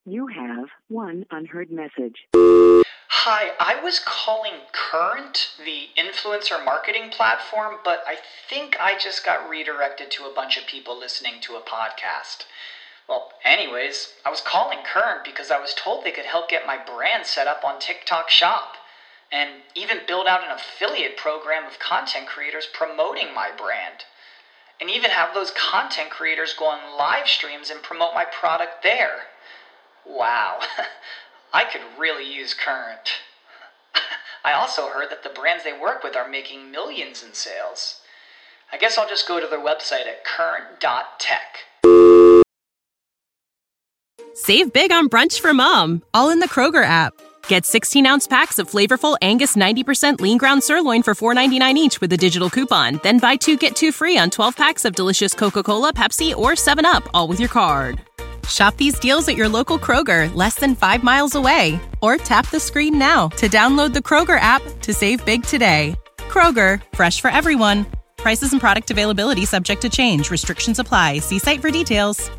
You have one unheard message. Hi, I was calling Current, the influencer marketing platform, but I think I just got redirected to a bunch of people listening to a podcast. Well, anyways, I was calling Current because I was told they could help get my brand set up on TikTok Shop, and even build out an affiliate program of content creators promoting my brand, and even have those content creators go on live streams and promote my product there. Wow, I could really use Current. I also heard that the brands they work with are making millions in sales. I guess I'll just go to their website at current.tech. Save big on brunch for mom, all in the Kroger app. Get 16-ounce packs of flavorful Angus 90% lean ground sirloin for $4.99 each with a digital coupon. Then buy 2, get 2 free on 12 packs of delicious Coca-Cola, Pepsi, or 7-Up, all with your card. Shop these deals at your local Kroger, less than 5 miles away. Or tap the screen now to download the Kroger app to save big today. Kroger, fresh for everyone. Prices and product availability subject to change. Restrictions apply. See site for details.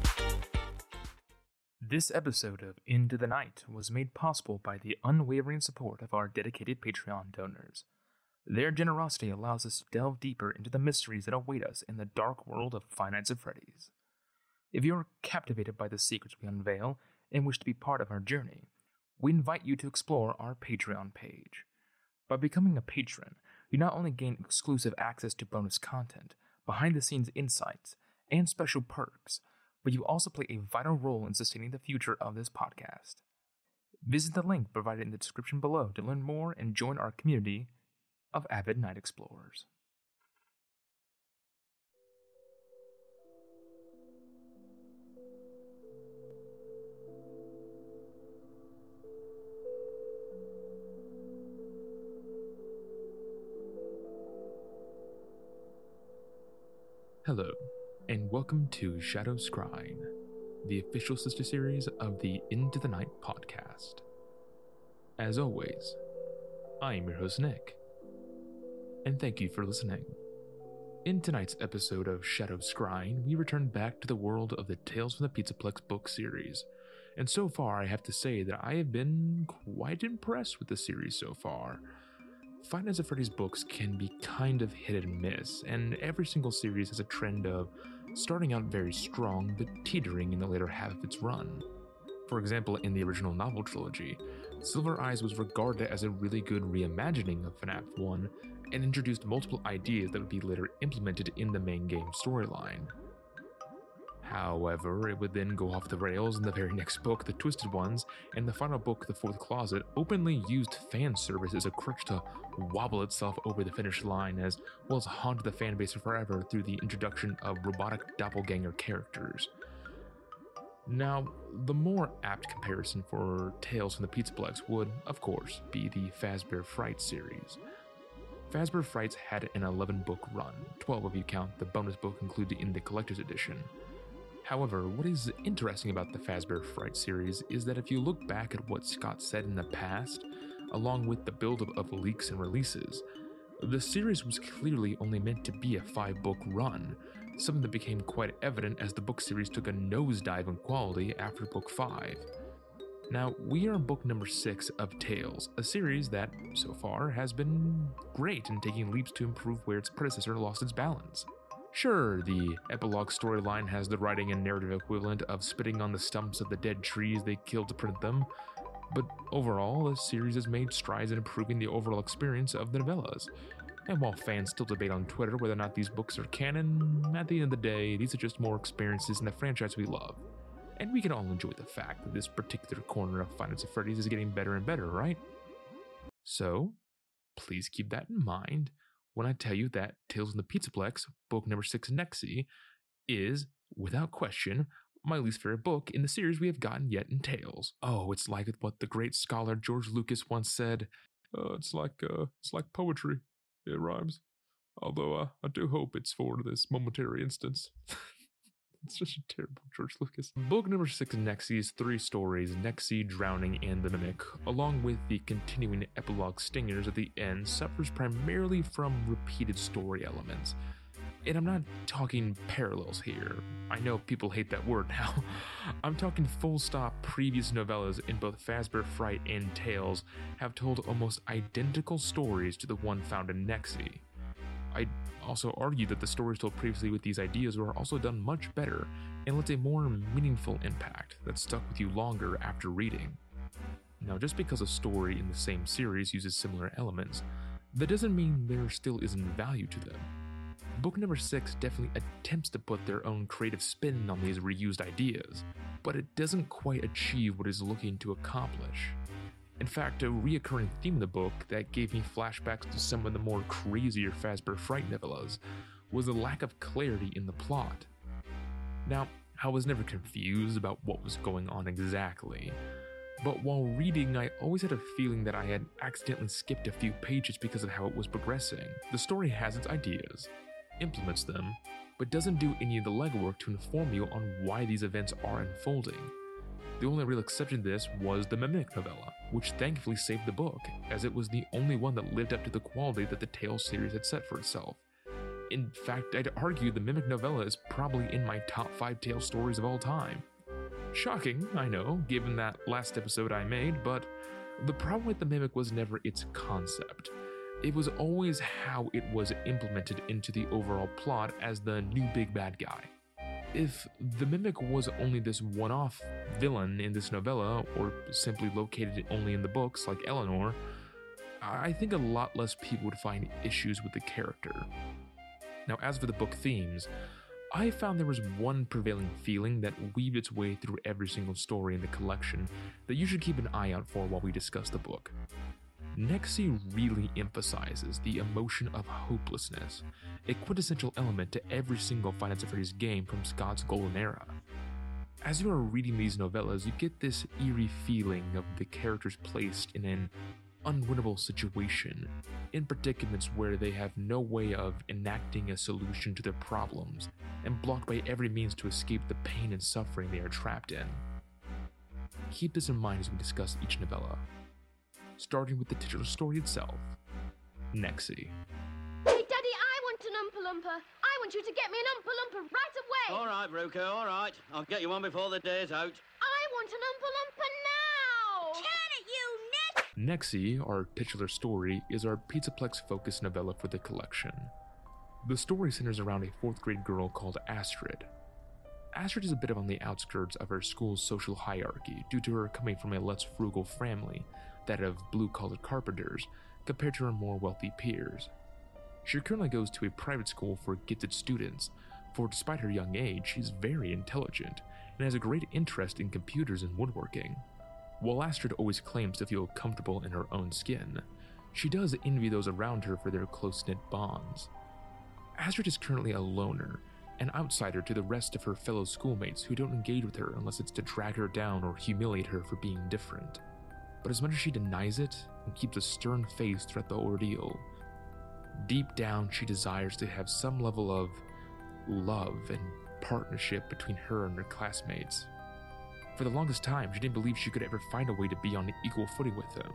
This episode of Into the Night was made possible by the unwavering support of our dedicated Patreon donors. Their generosity allows us to delve deeper into the mysteries that await us in the dark world of Five Nights at Freddy's. If you are captivated by the secrets we unveil and wish to be part of our journey, we invite you to explore our Patreon page. By becoming a patron, you not only gain exclusive access to bonus content, behind-the-scenes insights, and special perks, but you also play a vital role in sustaining the future of this podcast. Visit the link provided in the description below to learn more and join our community of avid night explorers. Hello, and welcome to Shadow Scrying, the official sister series of the Into the Night podcast. As always, I am your host Nick, and thank you for listening. In tonight's episode of Shadow Scrying, we return back to the world of the Tales from the Pizzaplex book series, and so far I have to say that I have been quite impressed with the series so far. Five Nights at Freddy's books can be kind of hit and miss, and every single series has a trend of starting out very strong but teetering in the later half of its run. For example, in the original novel trilogy, Silver Eyes was regarded as a really good reimagining of FNAF 1 and introduced multiple ideas that would be later implemented in the main game storyline. However, it would then go off the rails in the very next book, The Twisted Ones, and the final book, The Fourth Closet, openly used fan service as a crutch to wobble itself over the finish line, as well as haunt the fanbase forever through the introduction of robotic doppelganger characters. Now, the more apt comparison for Tales from the Pizzaplex would, of course, be the Fazbear Fright series. Fazbear Frights had an 11-book run, 12 if you count the bonus book included in the collector's edition. However, what is interesting about the Fazbear Fright series is that if you look back at what Scott said in the past, along with the buildup of leaks and releases, the series was clearly only meant to be a 5-book run, something that became quite evident as the book series took a nosedive in quality after book 5. Now, we are in book number 6 of Tales, a series that, so far, has been great in taking leaps to improve where its predecessor lost its balance. Sure, the epilogue storyline has the writing and narrative equivalent of spitting on the stumps of the dead trees they killed to print them, but overall, the series has made strides in improving the overall experience of the novellas. And while fans still debate on Twitter whether or not these books are canon, at the end of the day, these are just more experiences in the franchise we love. And we can all enjoy the fact that this particular corner of Five Nights at Freddy's is getting better and better, right? So, please keep that in mind when I tell you that Tales from the Pizzaplex, book number 6, Nexi, is, without question, my least favorite book in the series we have gotten yet in Tales. Oh, it's like what the great scholar George Lucas once said. It's like poetry. It rhymes. Although I do hope it's for this momentary instance. It's such a terrible George Lucas. Book number 6 in Nexi's 3 stories, Nexi, Drowning, and the Mimic, along with the continuing epilogue stingers at the end, suffers primarily from repeated story elements. And I'm not talking parallels here. I know people hate that word now. I'm talking full stop previous novellas in both Fazbear Fright and Tales have told almost identical stories to the one found in Nexi. I'd also argue that the stories told previously with these ideas were also done much better and left a more meaningful impact that stuck with you longer after reading. Now, just because a story in the same series uses similar elements, that doesn't mean there still isn't value to them. Book number 6 definitely attempts to put their own creative spin on these reused ideas, but it doesn't quite achieve what it's looking to accomplish. In fact, a reoccurring theme of the book that gave me flashbacks to some of the more crazier Fazbear Fright novellas was the lack of clarity in the plot. Now, I was never confused about what was going on exactly, but while reading, I always had a feeling that I had accidentally skipped a few pages because of how it was progressing. The story has its ideas, implements them, but doesn't do any of the legwork to inform you on why these events are unfolding. The only real exception to this was the Mimic novella, which thankfully saved the book, as it was the only one that lived up to the quality that the Tales series had set for itself. In fact, I'd argue the Mimic novella is probably in my top 5 Tales stories of all time. Shocking, I know, given that last episode I made, but the problem with the Mimic was never its concept. It was always how it was implemented into the overall plot as the new big bad guy. If the Mimic was only this one-off villain in this novella, or simply located only in the books like Eleanor, I think a lot less people would find issues with the character. Now, as for the book themes, I found there was one prevailing feeling that weaved its way through every single story in the collection that you should keep an eye out for while we discuss the book. Nexi really emphasizes the emotion of hopelessness, a quintessential element to every single Five Nights at Freddy's game from Scott's golden era. As you are reading these novellas, you get this eerie feeling of the characters placed in an unwinnable situation, in predicaments where they have no way of enacting a solution to their problems, and blocked by every means to escape the pain and suffering they are trapped in. Keep this in mind as we discuss each novella, starting with the titular story itself, Nexi. Hey, Daddy, I want an Oompa Loompa. I want you to get me an Oompa Loompa right away. All right, Ruka, all right. I'll get you one before the day's out. I want an Oompa Loompa now. Turn it, you nit. Nexi, our titular story, is our Pizzaplex-focused novella for the collection. The story centers around a 4th grade girl called Astrid. Astrid is a bit on the outskirts of her school's social hierarchy due to her coming from a less frugal family, that of blue-collar carpenters, compared to her more wealthy peers. She currently goes to a private school for gifted students, for despite her young age, she's very intelligent and has a great interest in computers and woodworking. While Astrid always claims to feel comfortable in her own skin, she does envy those around her for their close-knit bonds. Astrid is currently a loner, an outsider to the rest of her fellow schoolmates who don't engage with her unless it's to drag her down or humiliate her for being different. But as much as she denies it and keeps a stern face throughout the ordeal, deep down she desires to have some level of love and partnership between her and her classmates. For the longest time, she didn't believe she could ever find a way to be on an equal footing with them.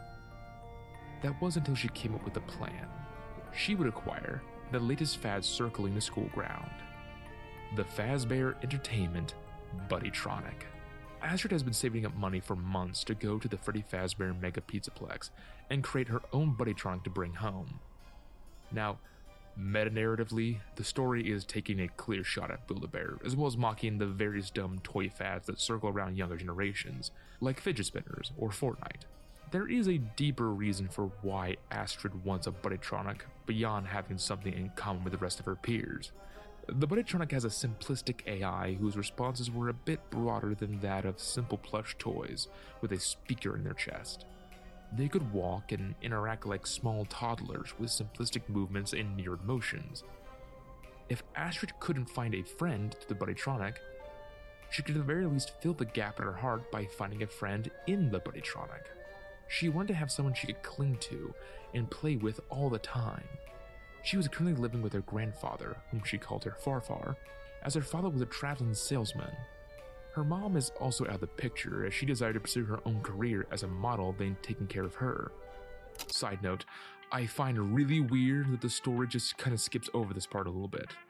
That was until she came up with a plan. She would acquire the latest fad circling the school ground, the Fazbear Entertainment Buddytronic. Astrid has been saving up money for months to go to the Freddy Fazbear Mega Pizzaplex and create her own Buddytronic to bring home. Now, meta-narratively, the story is taking a clear shot at Build-A-Bear, as well as mocking the various dumb toy fads that circle around younger generations, like fidget spinners or Fortnite. There is a deeper reason for why Astrid wants a Buddytronic beyond having something in common with the rest of her peers. The Buddytronic has a simplistic AI whose responses were a bit broader than that of simple plush toys with a speaker in their chest. They could walk and interact like small toddlers with simplistic movements and mirrored motions. If Astrid couldn't find a friend to the Buddytronic, she could at the very least fill the gap in her heart by finding a friend in the Buddytronic. She wanted to have someone she could cling to and play with all the time. She was currently living with her grandfather, whom she called her Farfar, as her father was a traveling salesman. Her mom is also out of the picture, as she desired to pursue her own career as a model than taking care of her. Side note, I find it really weird that the story just kind of skips over this part a little bit.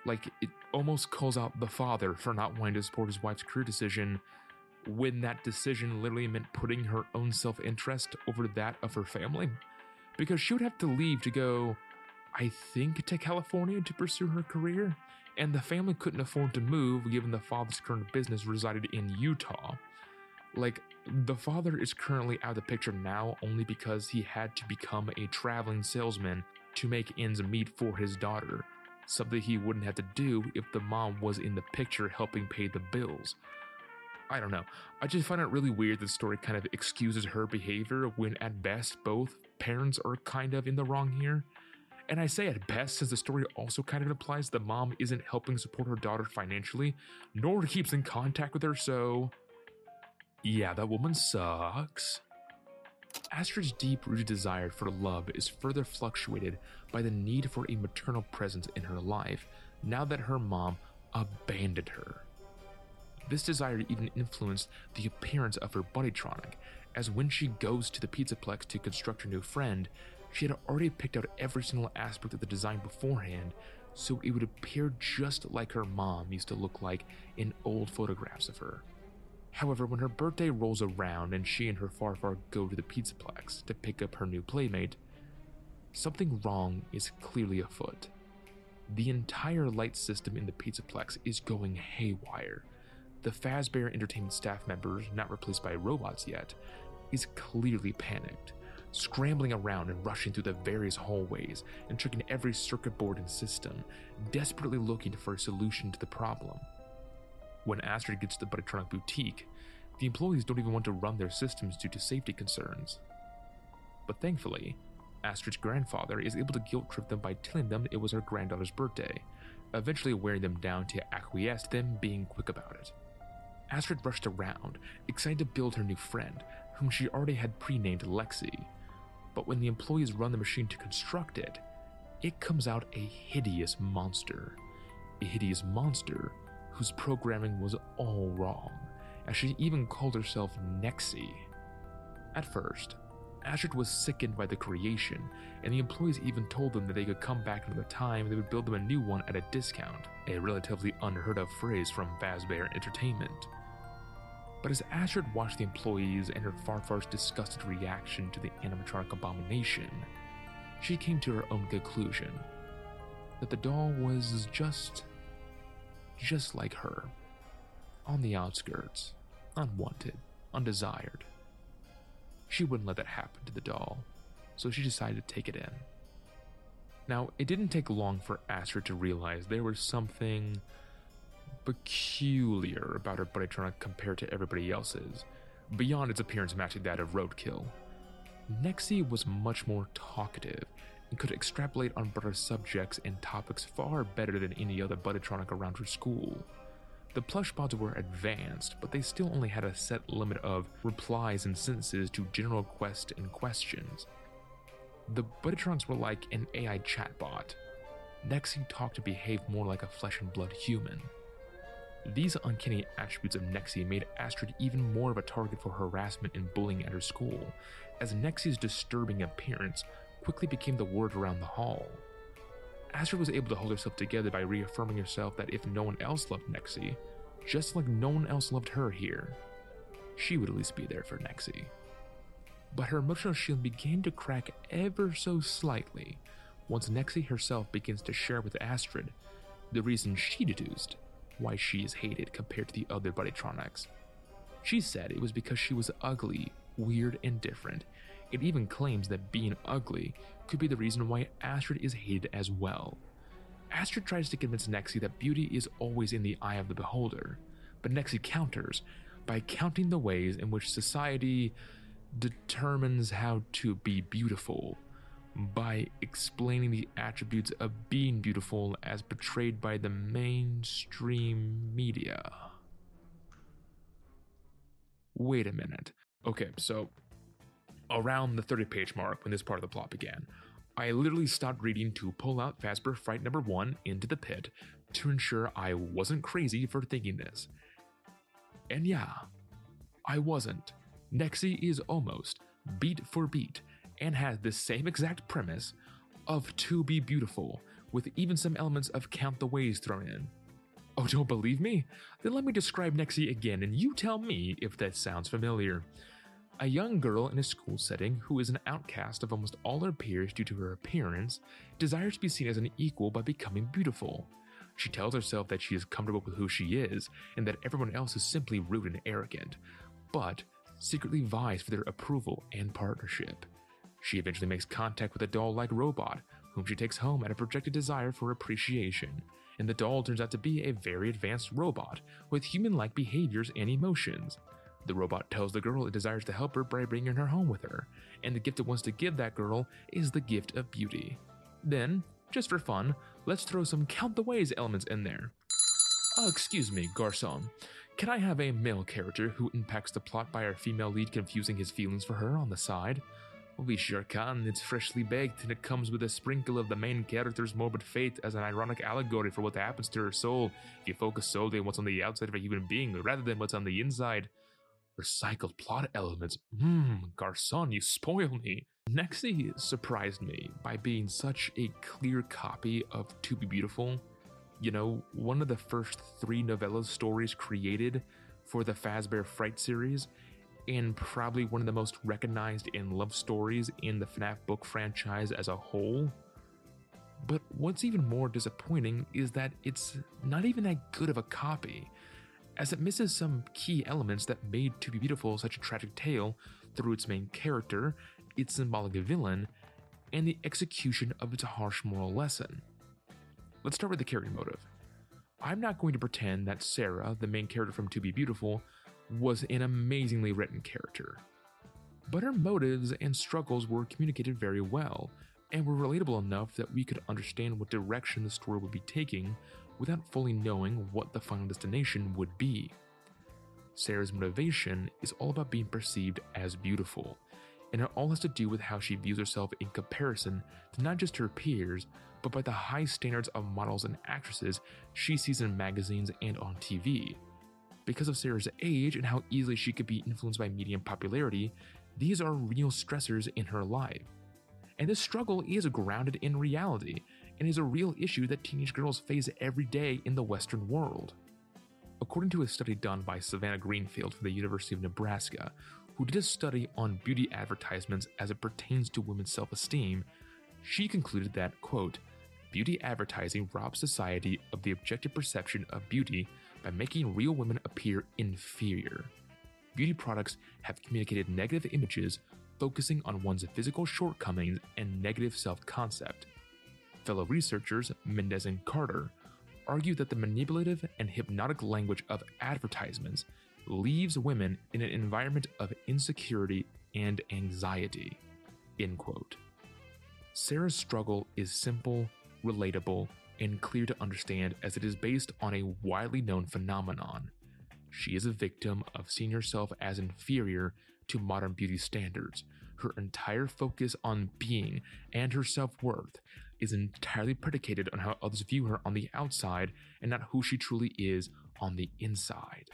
Like, it almost calls out the father for not wanting to support his wife's career decision, when that decision literally meant putting her own self-interest over that of her family. Because she would have to leave to go, I think, to California to pursue her career, and the family couldn't afford to move given the father's current business resided in Utah. Like, the father is currently out of the picture now only because he had to become a traveling salesman to make ends meet for his daughter, something he wouldn't have to do if the mom was in the picture helping pay the bills. I don't know. I just find it really weird that the story kind of excuses her behavior when at best both parents are kind of in the wrong here. And I say at best since the story also kind of implies the mom isn't helping support her daughter financially, nor keeps in contact with her, so yeah, that woman sucks. Astrid's deep-rooted desire for love is further fluctuated by the need for a maternal presence in her life now that her mom abandoned her. This desire even influenced the appearance of her Buddytronic, as when she goes to the Pizzaplex to construct her new friend, she had already picked out every single aspect of the design beforehand, so it would appear just like her mom used to look like in old photographs of her. However, when her birthday rolls around and she and her Farfar go to the Pizzaplex to pick up her new playmate, something wrong is clearly afoot. The entire light system in the Pizzaplex is going haywire. The Fazbear Entertainment staff members, not replaced by robots yet, is clearly panicked, scrambling around and rushing through the various hallways and checking every circuit board and system, desperately looking for a solution to the problem. When Astrid gets to the Buddytronic boutique, the employees don't even want to run their systems due to safety concerns. But thankfully, Astrid's grandfather is able to guilt-trip them by telling them it was her granddaughter's birthday, eventually wearing them down to acquiesce to them being quick about it. Astrid rushed around, excited to build her new friend, whom she already had pre-named Lexi. But when the employees run the machine to construct it, it comes out a hideous monster. A hideous monster whose programming was all wrong, as she even called herself Nexi. At first, Astrid was sickened by the creation, and the employees even told them that they could come back another time and they would build them a new one at a discount, a relatively unheard of phrase from Fazbear Entertainment. But as Astrid watched the employees and her Farfar's disgusted reaction to the animatronic abomination, she came to her own conclusion, that the doll was just like her, on the outskirts, unwanted, undesired. She wouldn't let that happen to the doll, so she decided to take it in. Now, it didn't take long for Astrid to realize there was something peculiar about her Buddytronic compared to everybody else's, beyond its appearance matching that of Roadkill. Nexi was much more talkative and could extrapolate on broader subjects and topics far better than any other Buddytronic around her school. The plush pods were advanced, but they still only had a set limit of replies and sentences to general quests and questions. The Buddytronics were like an AI chatbot. Nexi talked and behaved more like a flesh and blood human. These uncanny attributes of Nexi made Astrid even more of a target for harassment and bullying at her school, as Nexi's disturbing appearance quickly became the word around the hall. Astrid was able to hold herself together by reaffirming herself that if no one else loved Nexi, just like no one else loved her here, she would at least be there for Nexi. But her emotional shield began to crack ever so slightly once Nexi herself begins to share with Astrid the reason she deduced why she is hated compared to the other Buddytronics. She said it was because she was ugly, weird, and different. It even claims that being ugly could be the reason why Astrid is hated as well. Astrid tries to convince Nexi that beauty is always in the eye of the beholder, but Nexi counters by counting the ways in which society determines how to be beautiful, by explaining the attributes of being beautiful as portrayed by the mainstream media. Wait a minute. Okay, so around the 30-page mark when this part of the plot began, I literally stopped reading to pull out Fazbear Fright number 1 into the pit to ensure I wasn't crazy for thinking this. And yeah, I wasn't. Nexi is almost beat for beat and has the same exact premise of to be beautiful, with even some elements of Count the Ways thrown in. Oh, don't believe me? Then let me describe Nexie again, and you tell me if that sounds familiar. A young girl in a school setting who is an outcast of almost all her peers due to her appearance desires to be seen as an equal by becoming beautiful. She tells herself that she is comfortable with who she is and that everyone else is simply rude and arrogant, but secretly vies for their approval and partnership. She eventually makes contact with a doll-like robot, whom she takes home out of projected desire for appreciation, and the doll turns out to be a very advanced robot with human-like behaviors and emotions. The robot tells the girl it desires to help her by bringing her home with her, and the gift it wants to give that girl is the gift of beauty. Then, just for fun, let's throw some Count the Ways elements in there. Excuse me, garçon. Can I have a male character who impacts the plot by our female lead confusing his feelings for her on the side? We sure can. It's freshly baked, and it comes with a sprinkle of the main character's morbid fate as an ironic allegory for what happens to her soul if you focus solely on what's on the outside of a human being rather than what's on the inside. Recycled plot elements. Garçon, you spoil me. Nexie surprised me by being such a clear copy of To Be Beautiful. You know, one of the first 3 novella stories created for the Fazbear Fright series, and probably one of the most recognized and loved stories in the FNAF book franchise as a whole. But what's even more disappointing is that it's not even that good of a copy, as it misses some key elements that made To Be Beautiful such a tragic tale through its main character, its symbolic villain, and the execution of its harsh moral lesson. Let's start with the character motive. I'm not going to pretend that Sarah, the main character from To Be Beautiful, was an amazingly written character. But her motives and struggles were communicated very well, and were relatable enough that we could understand what direction the story would be taking without fully knowing what the final destination would be. Sarah's motivation is all about being perceived as beautiful, and it all has to do with how she views herself in comparison to not just her peers, but by the high standards of models and actresses she sees in magazines and on TV. Because of Sarah's age and how easily she could be influenced by media and popularity, these are real stressors in her life. And this struggle is grounded in reality, and is a real issue that teenage girls face every day in the Western world. According to a study done by Savannah Greenfield from the University of Nebraska, who did a study on beauty advertisements as it pertains to women's self-esteem, she concluded that, quote, beauty advertising robs society of the objective perception of beauty by making real women appear inferior. Beauty products have communicated negative images focusing on one's physical shortcomings and negative self-concept. Fellow researchers Mendez and Carter argue that the manipulative and hypnotic language of advertisements leaves women in an environment of insecurity and anxiety. End quote. Sarah's struggle is simple, relatable, and clear to understand as it is based on a widely known phenomenon. She is a victim of seeing herself as inferior to modern beauty standards. Her entire focus on being and her self-worth is entirely predicated on how others view her on the outside and not who she truly is on the inside.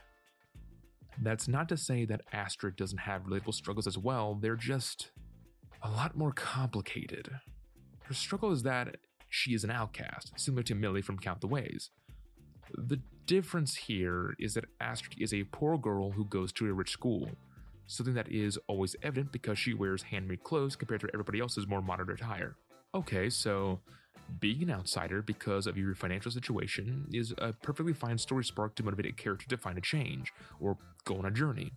That's not to say that Astrid doesn't have relatable struggles as well, they're just a lot more complicated. Her struggle is that she is an outcast, similar to Millie from Count the Ways. The difference here is that Astrid is a poor girl who goes to a rich school, something that is always evident because she wears handmade clothes compared to everybody else's more modern attire. Okay, so being an outsider because of your financial situation is a perfectly fine story spark to motivate a character to find a change or go on a journey.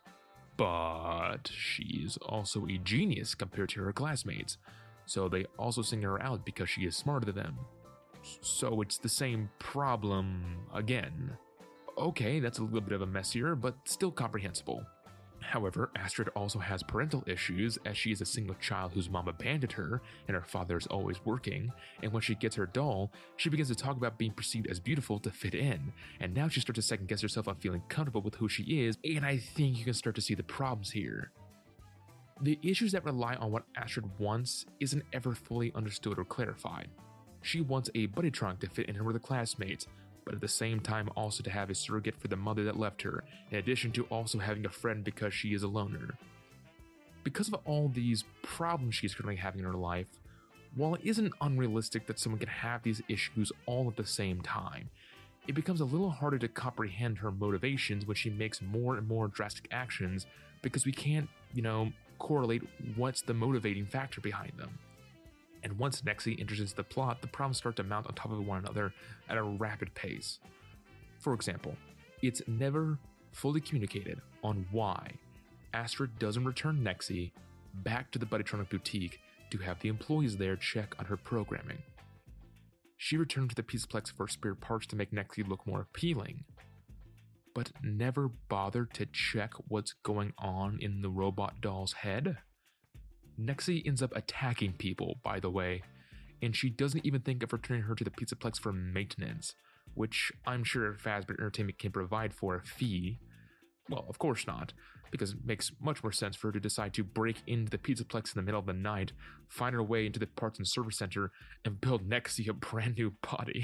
But she's also a genius compared to her classmates, so they also sing her out because she is smarter than them. So it's the same problem again. Okay, that's a little bit of a messier, but still comprehensible. However, Astrid also has parental issues as she is a single child whose mom abandoned her and her father is always working, and when she gets her doll, she begins to talk about being perceived as beautiful to fit in, and now she starts to second guess herself on feeling comfortable with who she is, and I think you can start to see the problems here. The issues that rely on what Astrid wants isn't ever fully understood or clarified. She wants a buddy trunk to fit in her with her classmates, but at the same time also to have a surrogate for the mother that left her, in addition to also having a friend because she is a loner. Because of all these problems she's currently having in her life, While it isn't unrealistic that someone can have these issues all at the same time, it becomes a little harder to comprehend her motivations when she makes more and more drastic actions because we can't, correlate what's the motivating factor behind them. And once Nexi enters into the plot, the problems start to mount on top of one another at a rapid pace. For example, it's never fully communicated on why Astrid doesn't return Nexi back to the Buddytronic boutique to have the employees there check on her programming. She returned to the Pizzaplex for spare parts to make Nexi look more appealing, but never bothered to check what's going on in the robot doll's head. Nexi ends up attacking people, by the way, and she doesn't even think of returning her to the Pizzaplex for maintenance, which I'm sure Fazbear Entertainment can provide for a fee. Well, of course not, because it makes much more sense for her to decide to break into the Pizzaplex in the middle of the night, find her way into the parts and service center, and build Nexi a brand new body.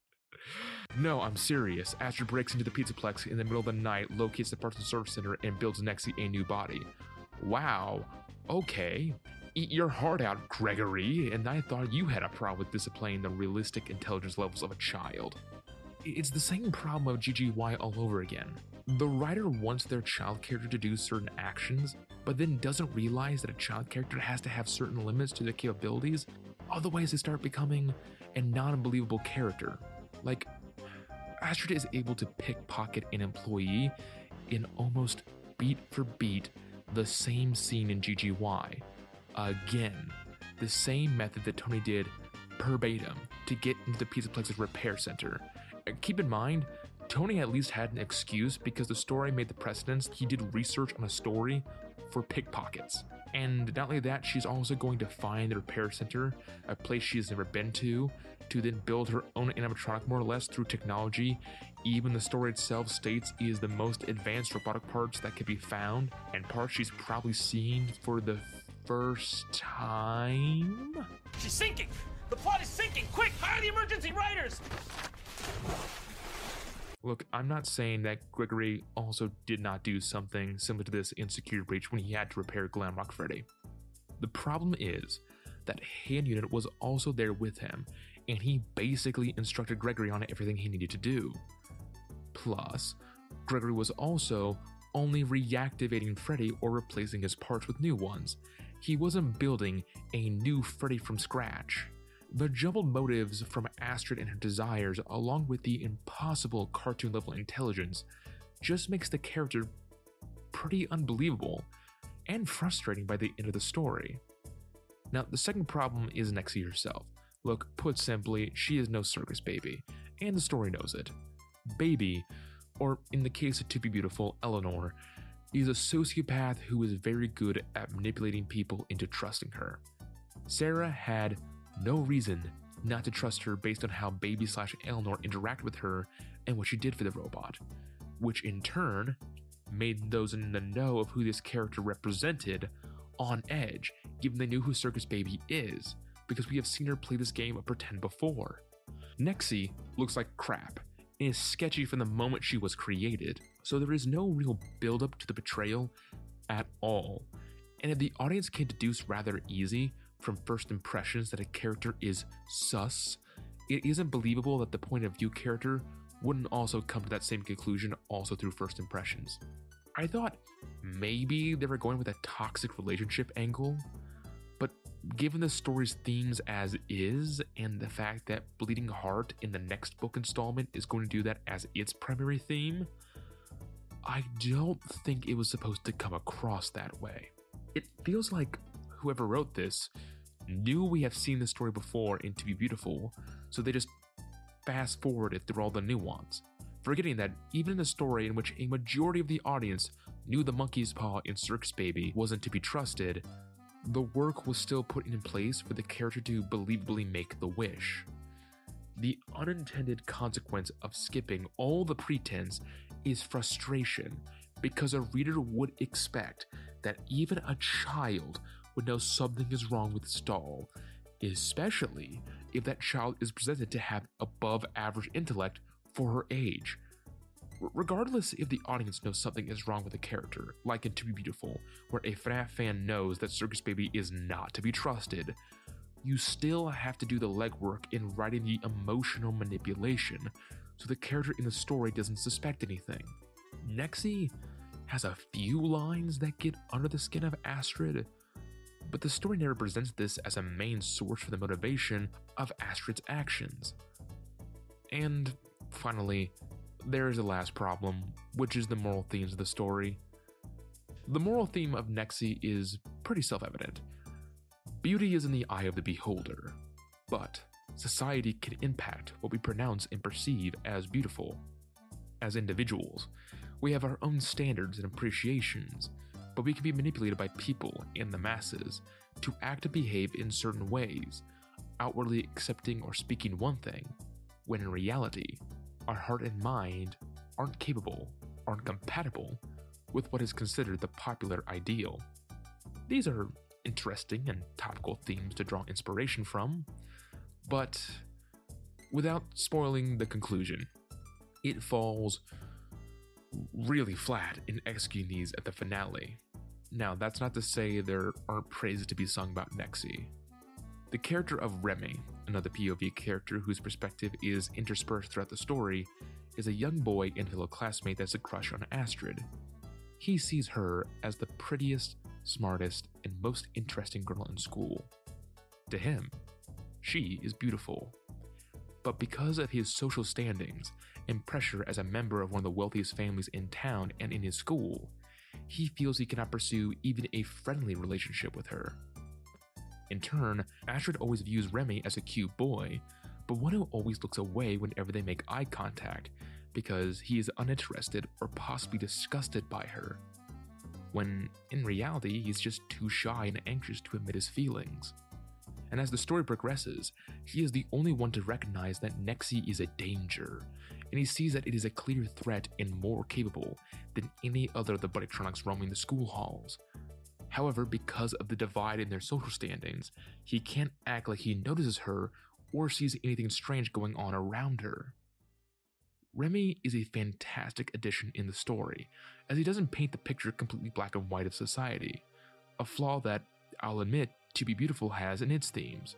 No, I'm serious. Astrid breaks into the Pizzaplex in the middle of the night, locates the parts and service center, and builds Nexi a new body. Wow, okay. Eat your heart out, Gregory, and I thought you had a problem with displaying the realistic intelligence levels of a child. It's the same problem of GGY all over again. The writer wants their child character to do certain actions, but then doesn't realize that a child character has to have certain limits to their capabilities, otherwise they start becoming a non-believable character. Like, Astrid is able to pickpocket an employee in almost beat for beat the same scene in GGY. Again, the same method that Tony did verbatim to get into the Pizzaplex's repair center. Keep in mind, Tony at least had an excuse because the story made the precedence. He did research on a story for pickpockets. And not only that, she's also going to find the repair center, a place she has never been to then build her own animatronic more or less through technology. Even the story itself states is the most advanced robotic parts that can be found, and parts she's probably seen for the first time. She's sinking! The plot is sinking! Quick, hire the emergency writers! Look, I'm not saying that Gregory also did not do something similar to this in Security Breach when he had to repair Glamrock Freddy. The problem is that Hand Unit was also there with him, and he basically instructed Gregory on everything he needed to do. Plus, Gregory was also only reactivating Freddy or replacing his parts with new ones. He wasn't building a new Freddy from scratch. The jumbled motives from Astrid and her desires, along with the impossible cartoon-level intelligence, just makes the character pretty unbelievable and frustrating by the end of the story. Now, the second problem is Nexi herself. Look, put simply, she is no circus baby, and the story knows it. Baby, or in the case of To Be Beautiful, Eleanor, is a sociopath who is very good at manipulating people into trusting her. Sarah had no reason not to trust her based on how Baby/Eleanor interacted with her and what she did for the robot, which in turn made those in the know of who this character represented on edge, given they knew who Circus Baby is, because we have seen her play this game of pretend before. Nexi looks like crap and is sketchy from the moment she was created, so there is no real build-up to the betrayal at all, and if the audience can deduce rather easy from first impressions that a character is sus, it isn't believable that the point of view character wouldn't also come to that same conclusion also through first impressions. I thought maybe they were going with a toxic relationship angle, but given the story's themes as is, and the fact that Bleeding Heart in the next book installment is going to do that as its primary theme, I don't think it was supposed to come across that way. It feels like whoever wrote this knew we have seen this story before in To Be Beautiful, so they just fast forwarded through all the nuance, forgetting that even in a story in which a majority of the audience knew the monkey's paw in Circus Baby wasn't to be trusted, the work was still put in place for the character to believably make the wish. The unintended consequence of skipping all the pretense is frustration, because a reader would expect that even a child would know something is wrong with this doll, especially if that child is presented to have above average intellect for her age. Regardless if the audience knows something is wrong with a character, like in To Be Beautiful, where a FNAF fan knows that Circus Baby is not to be trusted, you still have to do the legwork in writing the emotional manipulation so the character in the story doesn't suspect anything. Nexi has a few lines that get under the skin of Astrid, but the story never presents this as a main source for the motivation of Astrid's actions. And finally, there is a last problem, which is the moral themes of the story. The moral theme of Nexi is pretty self-evident. Beauty is in the eye of the beholder, but society can impact what we pronounce and perceive as beautiful. As individuals, we have our own standards and appreciations, but we can be manipulated by people and the masses to act and behave in certain ways, outwardly accepting or speaking one thing, when in reality, our heart and mind aren't compatible with what is considered the popular ideal. These are interesting and topical themes to draw inspiration from, but without spoiling the conclusion, it falls really flat in executing these at the finale. Now, that's not to say there aren't praises to be sung about Nexi. The character of Remy, another POV character whose perspective is interspersed throughout the story, is a young boy and fellow classmate that's a crush on Astrid. He sees her as the prettiest, smartest, and most interesting girl in school. To him, she is beautiful. But because of his social standings and pressure as a member of one of the wealthiest families in town and in his school, he feels he cannot pursue even a friendly relationship with her. In turn, Astrid always views Remy as a cute boy, but one who always looks away whenever they make eye contact because he is uninterested or possibly disgusted by her, when in reality he's just too shy and anxious to admit his feelings. And as the story progresses, he is the only one to recognize that Nexi is a danger, and he sees that it is a clear threat and more capable than any other of the Buddytronics roaming the school halls. However, because of the divide in their social standings, he can't act like he notices her or sees anything strange going on around her. Remy is a fantastic addition in the story, as he doesn't paint the picture completely black and white of society, a flaw that, I'll admit, To Be Beautiful has in its themes.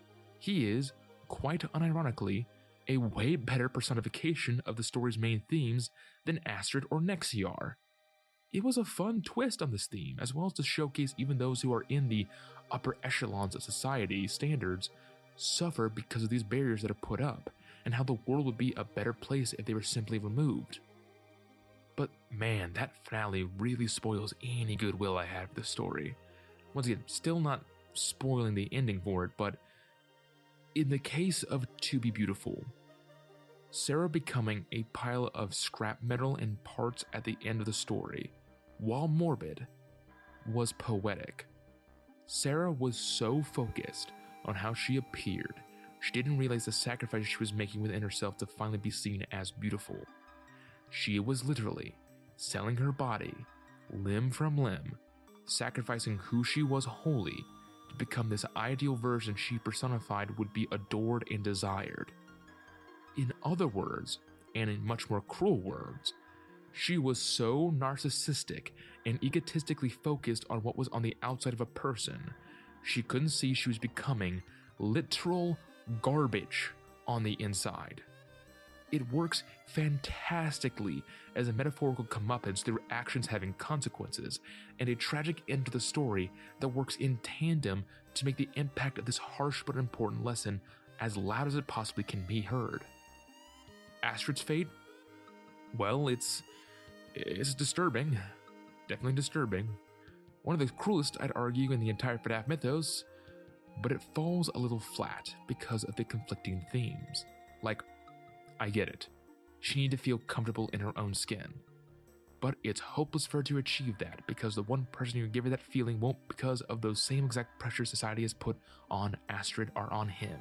He is, quite unironically, a way better personification of the story's main themes than Astrid or Nexi are. It was a fun twist on this theme, as well as to showcase even those who are in the upper echelons of society standards suffer because of these barriers that are put up, and how the world would be a better place if they were simply removed. But man, that finale really spoils any goodwill I had for the story. Once again, still not spoiling the ending for it, but in the case of To Be Beautiful, Sarah becoming a pile of scrap metal and parts at the end of the story, while morbid, was poetic. Sarah was so focused on how she appeared, she didn't realize the sacrifice she was making within herself to finally be seen as beautiful. She was literally selling her body, limb from limb, sacrificing who she was wholly to become this ideal version she personified would be adored and desired. In other words, and in much more cruel words, she was so narcissistic and egotistically focused on what was on the outside of a person, she couldn't see she was becoming literal garbage on the inside. It works fantastically as a metaphorical comeuppance through actions having consequences, and a tragic end to the story that works in tandem to make the impact of this harsh but important lesson as loud as it possibly can be heard. Astrid's fate? Well, it's disturbing. Definitely disturbing. One of the cruelest, I'd argue, in the entire FNAF mythos, but it falls a little flat because of the conflicting themes. Like, I get it. She needed to feel comfortable in her own skin. But it's hopeless for her to achieve that because the one person who can give her that feeling won't, because of those same exact pressures society has put on Astrid or on him.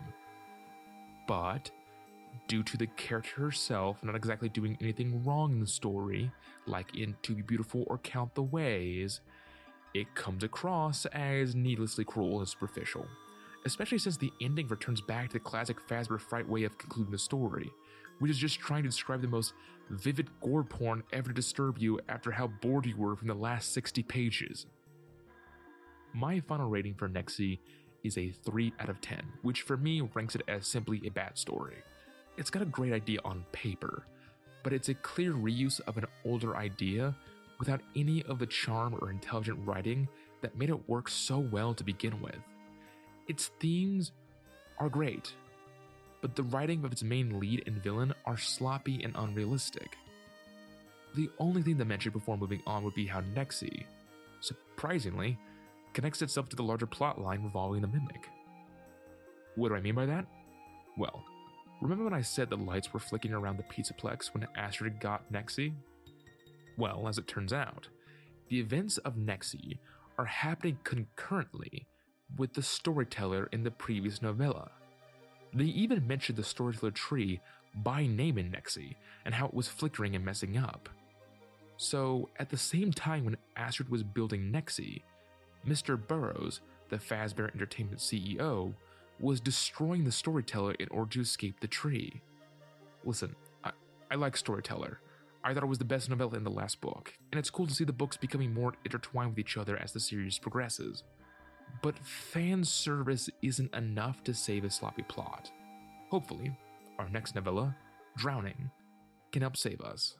But due to the character herself not exactly doing anything wrong in the story, like in To Be Beautiful or Count the Ways, it comes across as needlessly cruel and superficial. Especially since the ending returns back to the classic Fazbear Fright way of concluding the story, which is just trying to describe the most vivid gore porn ever to disturb you after how bored you were from the last 60 pages. My final rating for Nexi is a 3 out of 10, which for me ranks it as simply a bad story. It's got a great idea on paper, but it's a clear reuse of an older idea without any of the charm or intelligent writing that made it work so well to begin with. Its themes are great, but the writing of its main lead and villain are sloppy and unrealistic. The only thing to mention before moving on would be how Nexi, surprisingly, connects itself to the larger plot line revolving the Mimic. What do I mean by that? Well, remember when I said the lights were flicking around the Pizzaplex when Astrid got Nexi? Well, as it turns out, the events of Nexi are happening concurrently with the storyteller in the previous novella. They even mentioned the storyteller tree by name in Nexi and how it was flickering and messing up. So, at the same time when Astrid was building Nexi, Mr. Burroughs, the Fazbear Entertainment CEO, was destroying the storyteller in order to escape the tree. Listen, I like Storyteller. I thought it was the best novella in the last book, and it's cool to see the books becoming more intertwined with each other as the series progresses. But fan service isn't enough to save a sloppy plot. Hopefully, our next novella, Drowning, can help save us.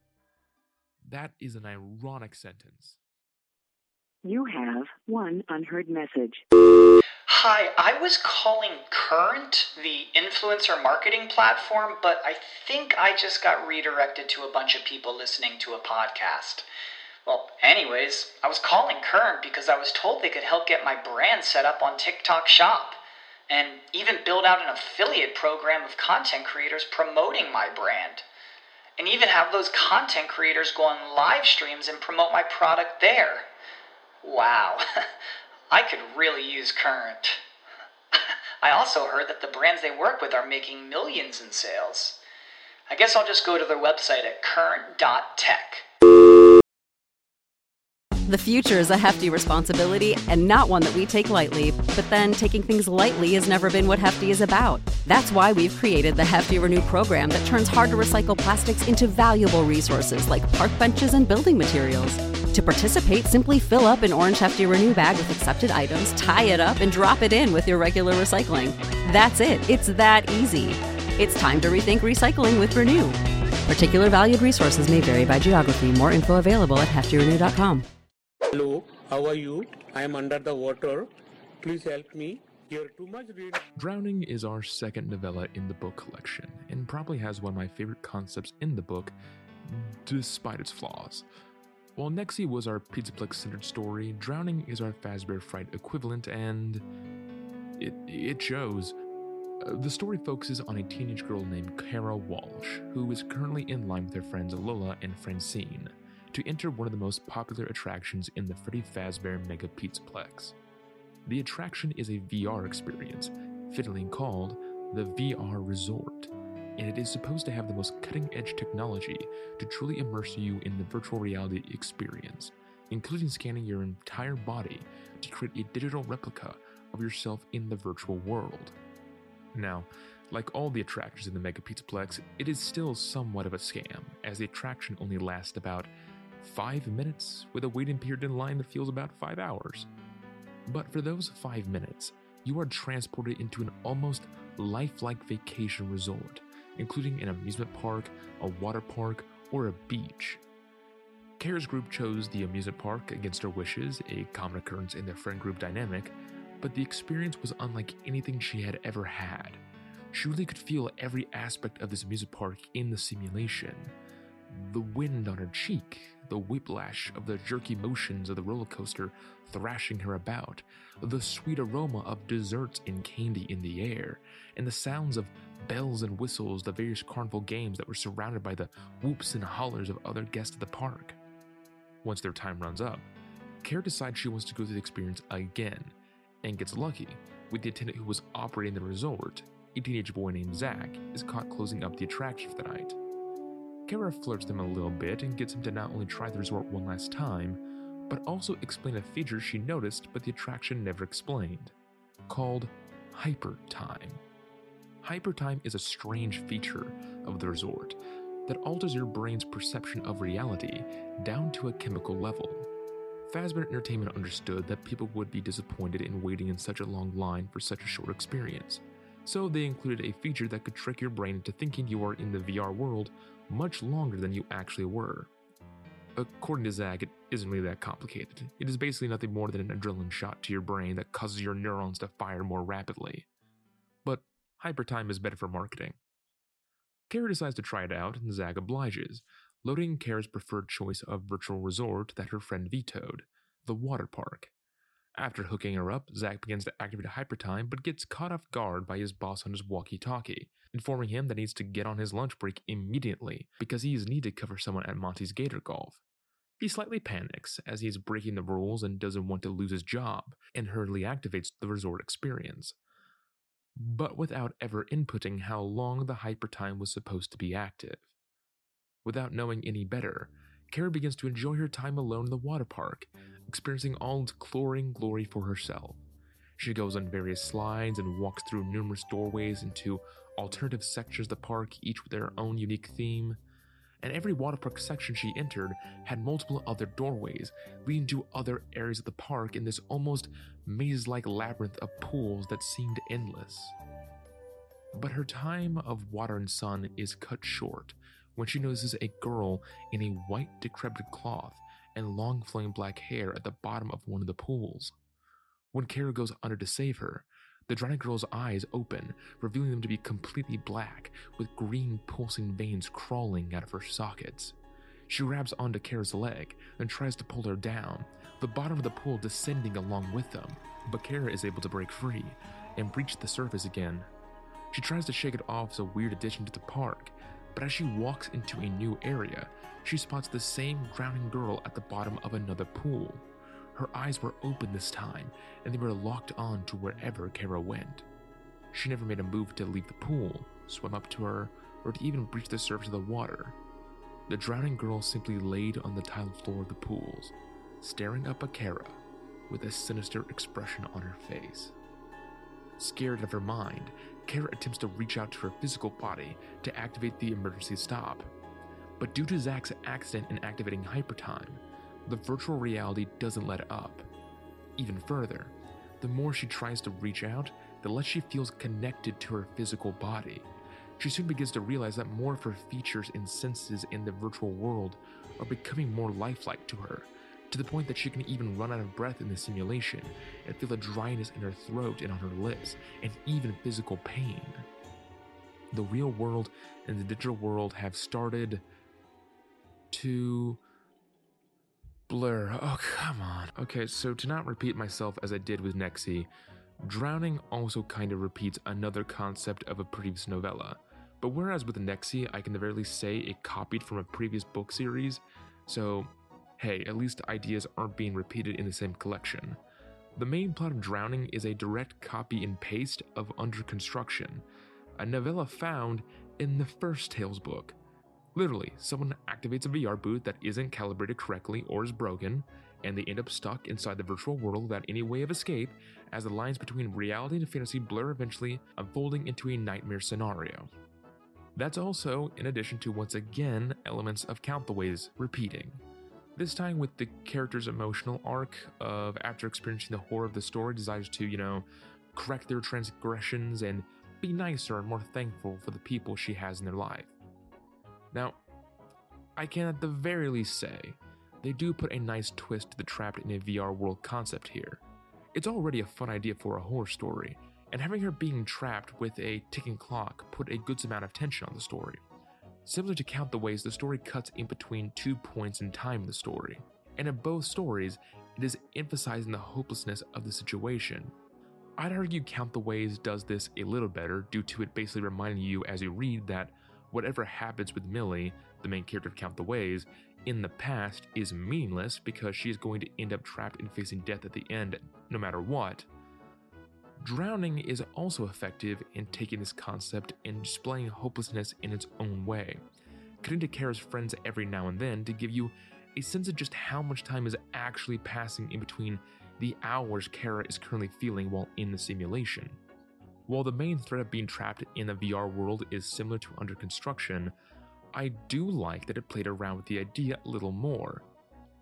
That is an ironic sentence. You have one unheard message. Hi, I was calling Current, the influencer marketing platform, but I think I just got redirected to a bunch of people listening to a podcast. Well, anyways, I was calling Current because I was told they could help get my brand set up on TikTok Shop, and even build out an affiliate program of content creators promoting my brand, and even have those content creators go on live streams and promote my product there. Wow, I could really use Current. I also heard that the brands they work with are making millions in sales. I guess I'll just go to their website at current.tech. The future is a hefty responsibility and not one that we take lightly. But then taking things lightly has never been what Hefty is about. That's why we've created the Hefty Renew program that turns hard-to-recycle plastics into valuable resources like park benches and building materials. To participate, simply fill up an orange Hefty Renew bag with accepted items, tie it up, and drop it in with your regular recycling. That's it. It's that easy. It's time to rethink recycling with Renew. Particular valued resources may vary by geography. More info available at heftyrenew.com. Hello, how are you? I am under the water. Please help me. You're too much reading. Drowning is our second novella in the book collection, and probably has one of my favorite concepts in the book, despite its flaws. While Nexi was our Pizzaplex-centered story, Drowning is our Fazbear Fright equivalent, and it shows. The story focuses on a teenage girl named Kara Walsh, who is currently in line with her friends Lola and Francine, to enter one of the most popular attractions in the Freddy Fazbear Mega Pizzaplex. The attraction is a VR experience, fittingly called the VR Resort, and it is supposed to have the most cutting-edge technology to truly immerse you in the virtual reality experience, including scanning your entire body to create a digital replica of yourself in the virtual world. Now, like all the attractions in the Mega Pizzaplex, it is still somewhat of a scam, as the attraction only lasts about 5 minutes, with a waiting period in line that feels about 5 hours. But for those 5 minutes, you are transported into an almost lifelike vacation resort, including an amusement park, a water park, or a beach. Kara's group chose the amusement park against her wishes, a common occurrence in their friend group dynamic, but the experience was unlike anything she had ever had. She really could feel every aspect of this amusement park in the simulation. The wind on her cheek, the whiplash of the jerky motions of the roller coaster thrashing her about, the sweet aroma of desserts and candy in the air, and the sounds of bells and whistles, the various carnival games that were surrounded by the whoops and hollers of other guests at the park. Once their time runs up, Kara decides she wants to go through the experience again, and gets lucky with the attendant who was operating the resort. A teenage boy named Zach is caught closing up the attraction for the night. Kara flirts them a little bit and gets him to not only try the resort one last time, but also explain a feature she noticed but the attraction never explained, called Hyper Time. Hyper Time is a strange feature of the resort that alters your brain's perception of reality down to a chemical level. Fazbear Entertainment understood that people would be disappointed in waiting in such a long line for such a short experience, so they included a feature that could trick your brain into thinking you are in the VR world much longer than you actually were. According to Zach, it isn't really that complicated. It is basically nothing more than an adrenaline shot to your brain that causes your neurons to fire more rapidly. But hypertime is better for marketing. Kara decides to try it out, and Zach obliges, loading Kara's preferred choice of virtual resort that her friend vetoed, the water park. After hooking her up, Zach begins to activate hypertime but gets caught off guard by his boss on his walkie-talkie, informing him that he needs to get on his lunch break immediately because he is needed to cover someone at Monty's Gator Golf. He slightly panics as he is breaking the rules and doesn't want to lose his job, and hurriedly activates the resort experience, but without ever inputting how long the hypertime was supposed to be active. Without knowing any better, Kara begins to enjoy her time alone in the water park, experiencing all its chlorine glory for herself. She goes on various slides and walks through numerous doorways into alternative sections of the park, each with their own unique theme. And every water park section she entered had multiple other doorways leading to other areas of the park in this almost maze-like labyrinth of pools that seemed endless. But her time of water and sun is cut short when she notices a girl in a white decrepit cloth and long flowing black hair at the bottom of one of the pools. When Kara goes under to save her, the drowning girl's eyes open, revealing them to be completely black, with green pulsing veins crawling out of her sockets. She grabs onto Kara's leg and tries to pull her down, the bottom of the pool descending along with them, but Kara is able to break free and breach the surface again. She tries to shake it off as a weird addition to the park, but as she walks into a new area, she spots the same drowning girl at the bottom of another pool. Her eyes were open this time, and they were locked on to wherever Kara went. She never made a move to leave the pool, swim up to her, or to even breach the surface of the water. The drowning girl simply laid on the tiled floor of the pools, staring up at Kara with a sinister expression on her face. Scared out of her mind, Kara attempts to reach out to her physical body to activate the emergency stop. But due to Zach's accident in activating hypertime, the virtual reality doesn't let up. Even further, the more she tries to reach out, the less she feels connected to her physical body. She soon begins to realize that more of her features and senses in the virtual world are becoming more lifelike to her, to the point that she can even run out of breath in the simulation and feel a dryness in her throat and on her lips, and even physical pain. The real world and the digital world have started to blur. Oh, come on. Okay, so to not repeat myself as I did with Nexi, drowning also kind of repeats another concept of a previous novella. But whereas with Nexi, I can at the very least say it copied from a previous book series, so hey, at least ideas aren't being repeated in the same collection. The main plot of Drowning is a direct copy and paste of Under Construction, a novella found in the first Tales book. Literally, someone activates a VR boot that isn't calibrated correctly or is broken, and they end up stuck inside the virtual world without any way of escape, as the lines between reality and fantasy blur, eventually unfolding into a nightmare scenario. That's also in addition to, once again, elements of Count the Ways repeating. This time with the character's emotional arc of, after experiencing the horror of the story, desires to, correct their transgressions and be nicer and more thankful for the people she has in their life. Now, I can at the very least say, they do put a nice twist to the trapped in a VR world concept here. It's already a fun idea for a horror story, and having her being trapped with a ticking clock put a good amount of tension on the story. Similar to Count the Ways, the story cuts in between 2 points in time in the story, and in both stories, it is emphasizing the hopelessness of the situation. I'd argue Count the Ways does this a little better, due to it basically reminding you as you read that whatever happens with Millie, the main character of Count the Ways, in the past is meaningless because she is going to end up trapped and facing death at the end no matter what. Drowning is also effective in taking this concept and displaying hopelessness in its own way, cutting to Kara's friends every now and then to give you a sense of just how much time is actually passing in between the hours Kara is currently feeling while in the simulation. While the main threat of being trapped in the VR world is similar to Under Construction, I do like that it played around with the idea a little more.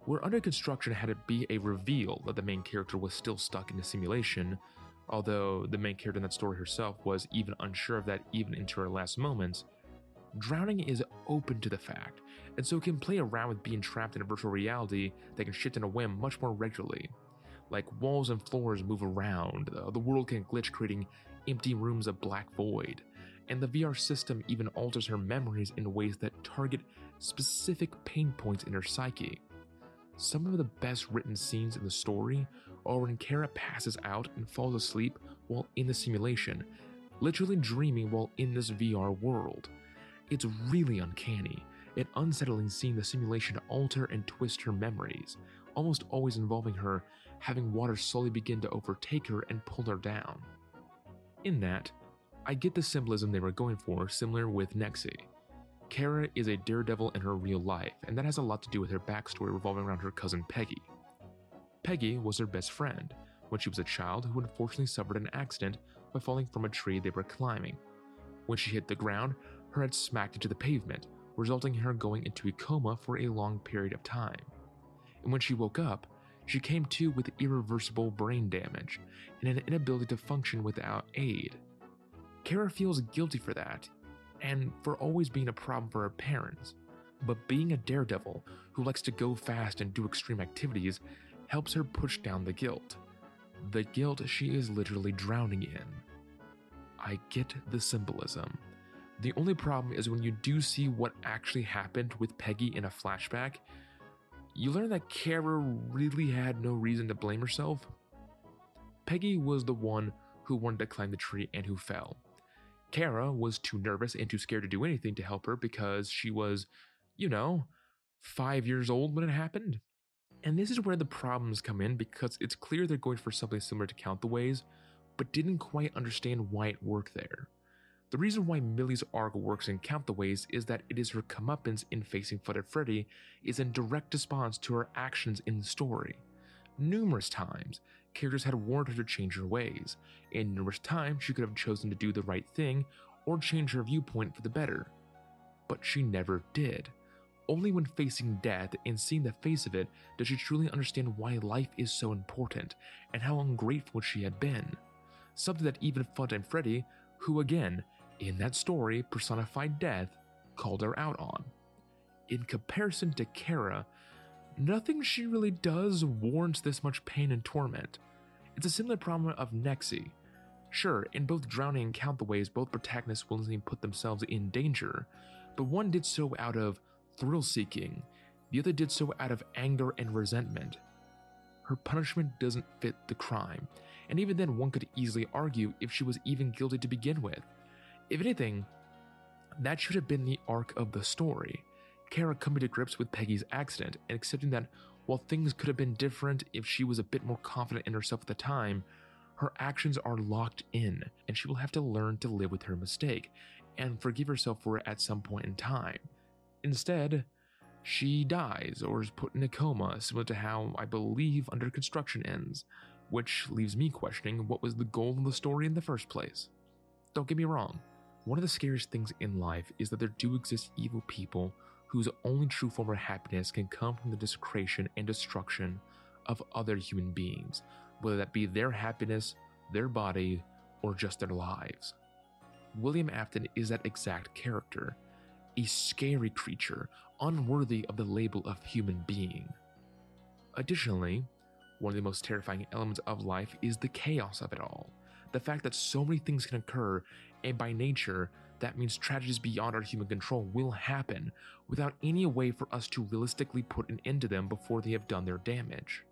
where Under Construction had it be a reveal that the main character was still stuck in a simulation, although the main character in that story herself was even unsure of that even into her last moments. Drowning is open to the fact, and so can play around with being trapped in a virtual reality that can shift in a whim much more regularly. Like walls and floors move around, the world can glitch, creating empty rooms of black void, and the VR system even alters her memories in ways that target specific pain points in her psyche. Some of the best written scenes in the story are when Kara passes out and falls asleep while in the simulation, literally dreaming while in this VR world. It's really uncanny and unsettling seeing the simulation alter and twist her memories, almost always involving her having water slowly begin to overtake her and pull her down. In that, I get the symbolism they were going for, similar with Nexi. Kara is a daredevil in her real life, and that has a lot to do with her backstory revolving around her cousin Peggy. Peggy was her best friend when she was a child who unfortunately suffered an accident by falling from a tree they were climbing. When she hit the ground, her head smacked into the pavement, resulting in her going into a coma for a long period of time. And when she woke up, she came to with irreversible brain damage and an inability to function without aid. Kara feels guilty for that, and for always being a problem for her parents, but being a daredevil who likes to go fast and do extreme activities helps her push down the guilt she is literally drowning in. I get the symbolism. The only problem is when you do see what actually happened with Peggy in a flashback, you learn that Kara really had no reason to blame herself. Peggy was the one who wanted to climb the tree and who fell. Kara was too nervous and too scared to do anything to help her because she was, 5 years old when it happened. And this is where the problems come in, because it's clear they're going for something similar to Count the Ways, but didn't quite understand why it worked there. The reason why Millie's arc works in Count the Ways is that it is her comeuppance in facing Footed Freddy is in direct response to her actions in the story. Numerous times, characters had warned her to change her ways, and numerous times she could have chosen to do the right thing or change her viewpoint for the better. But she never did. Only when facing death and seeing the face of it does she truly understand why life is so important and how ungrateful she had been. Something that even Funtime Freddy, who again, in that story personified death, called her out on. In comparison to Kara, nothing she really does warrants this much pain and torment. It's a similar problem of Nexi. Sure, in both Drowning and Count the Ways, both protagonists willingly put themselves in danger, but one did so out of thrill-seeking, the other did so out of anger and resentment. Her punishment doesn't fit the crime, and even then one could easily argue if she was even guilty to begin with. If anything, that should have been the arc of the story. Kara coming to grips with Peggy's accident and accepting that while things could have been different if she was a bit more confident in herself at the time, her actions are locked in and she will have to learn to live with her mistake and forgive herself for it at some point in time. Instead, she dies or is put in a coma, similar to how I believe Under Construction ends, which leaves me questioning what was the goal of the story in the first place. Don't get me wrong, one of the scariest things in life is that there do exist evil people whose only true form of happiness can come from the desecration and destruction of other human beings, whether that be their happiness, their body, or just their lives. William Afton is that exact character, a scary creature unworthy of the label of human being. Additionally, one of the most terrifying elements of life is the chaos of it all. The fact that so many things can occur, and by nature, that means tragedies beyond our human control will happen without any way for us to realistically put an end to them before they have done their damage.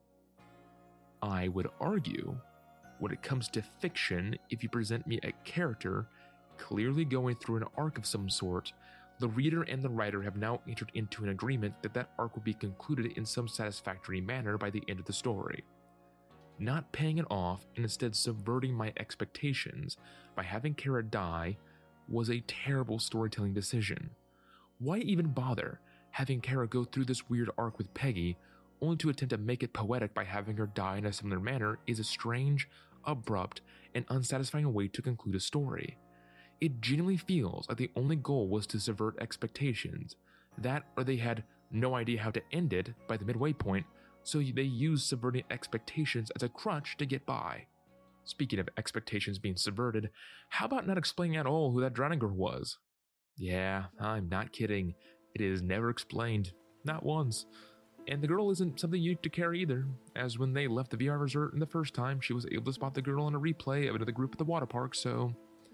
I would argue, when it comes to fiction, if you present me a character clearly going through an arc of some sort, the reader and the writer have now entered into an agreement that that arc will be concluded in some satisfactory manner by the end of the story. Not paying it off and instead subverting my expectations by having Kara die was a terrible storytelling decision. Why even bother having Kara go through this weird arc with Peggy, only to attempt to make it poetic by having her die in a similar manner is a strange, abrupt, and unsatisfying way to conclude a story. It genuinely feels like the only goal was to subvert expectations, that or they had no idea how to end it by the midway point, so they use subverting expectations as a crutch to get by. Speaking of expectations being subverted, how about not explaining at all who that drowning girl was? Yeah, I'm not kidding. It is never explained. Not once. And the girl isn't something unique to Kara either, as when they left the VR resort in the first time, she was able to spot the girl in a replay of another group at the water park, so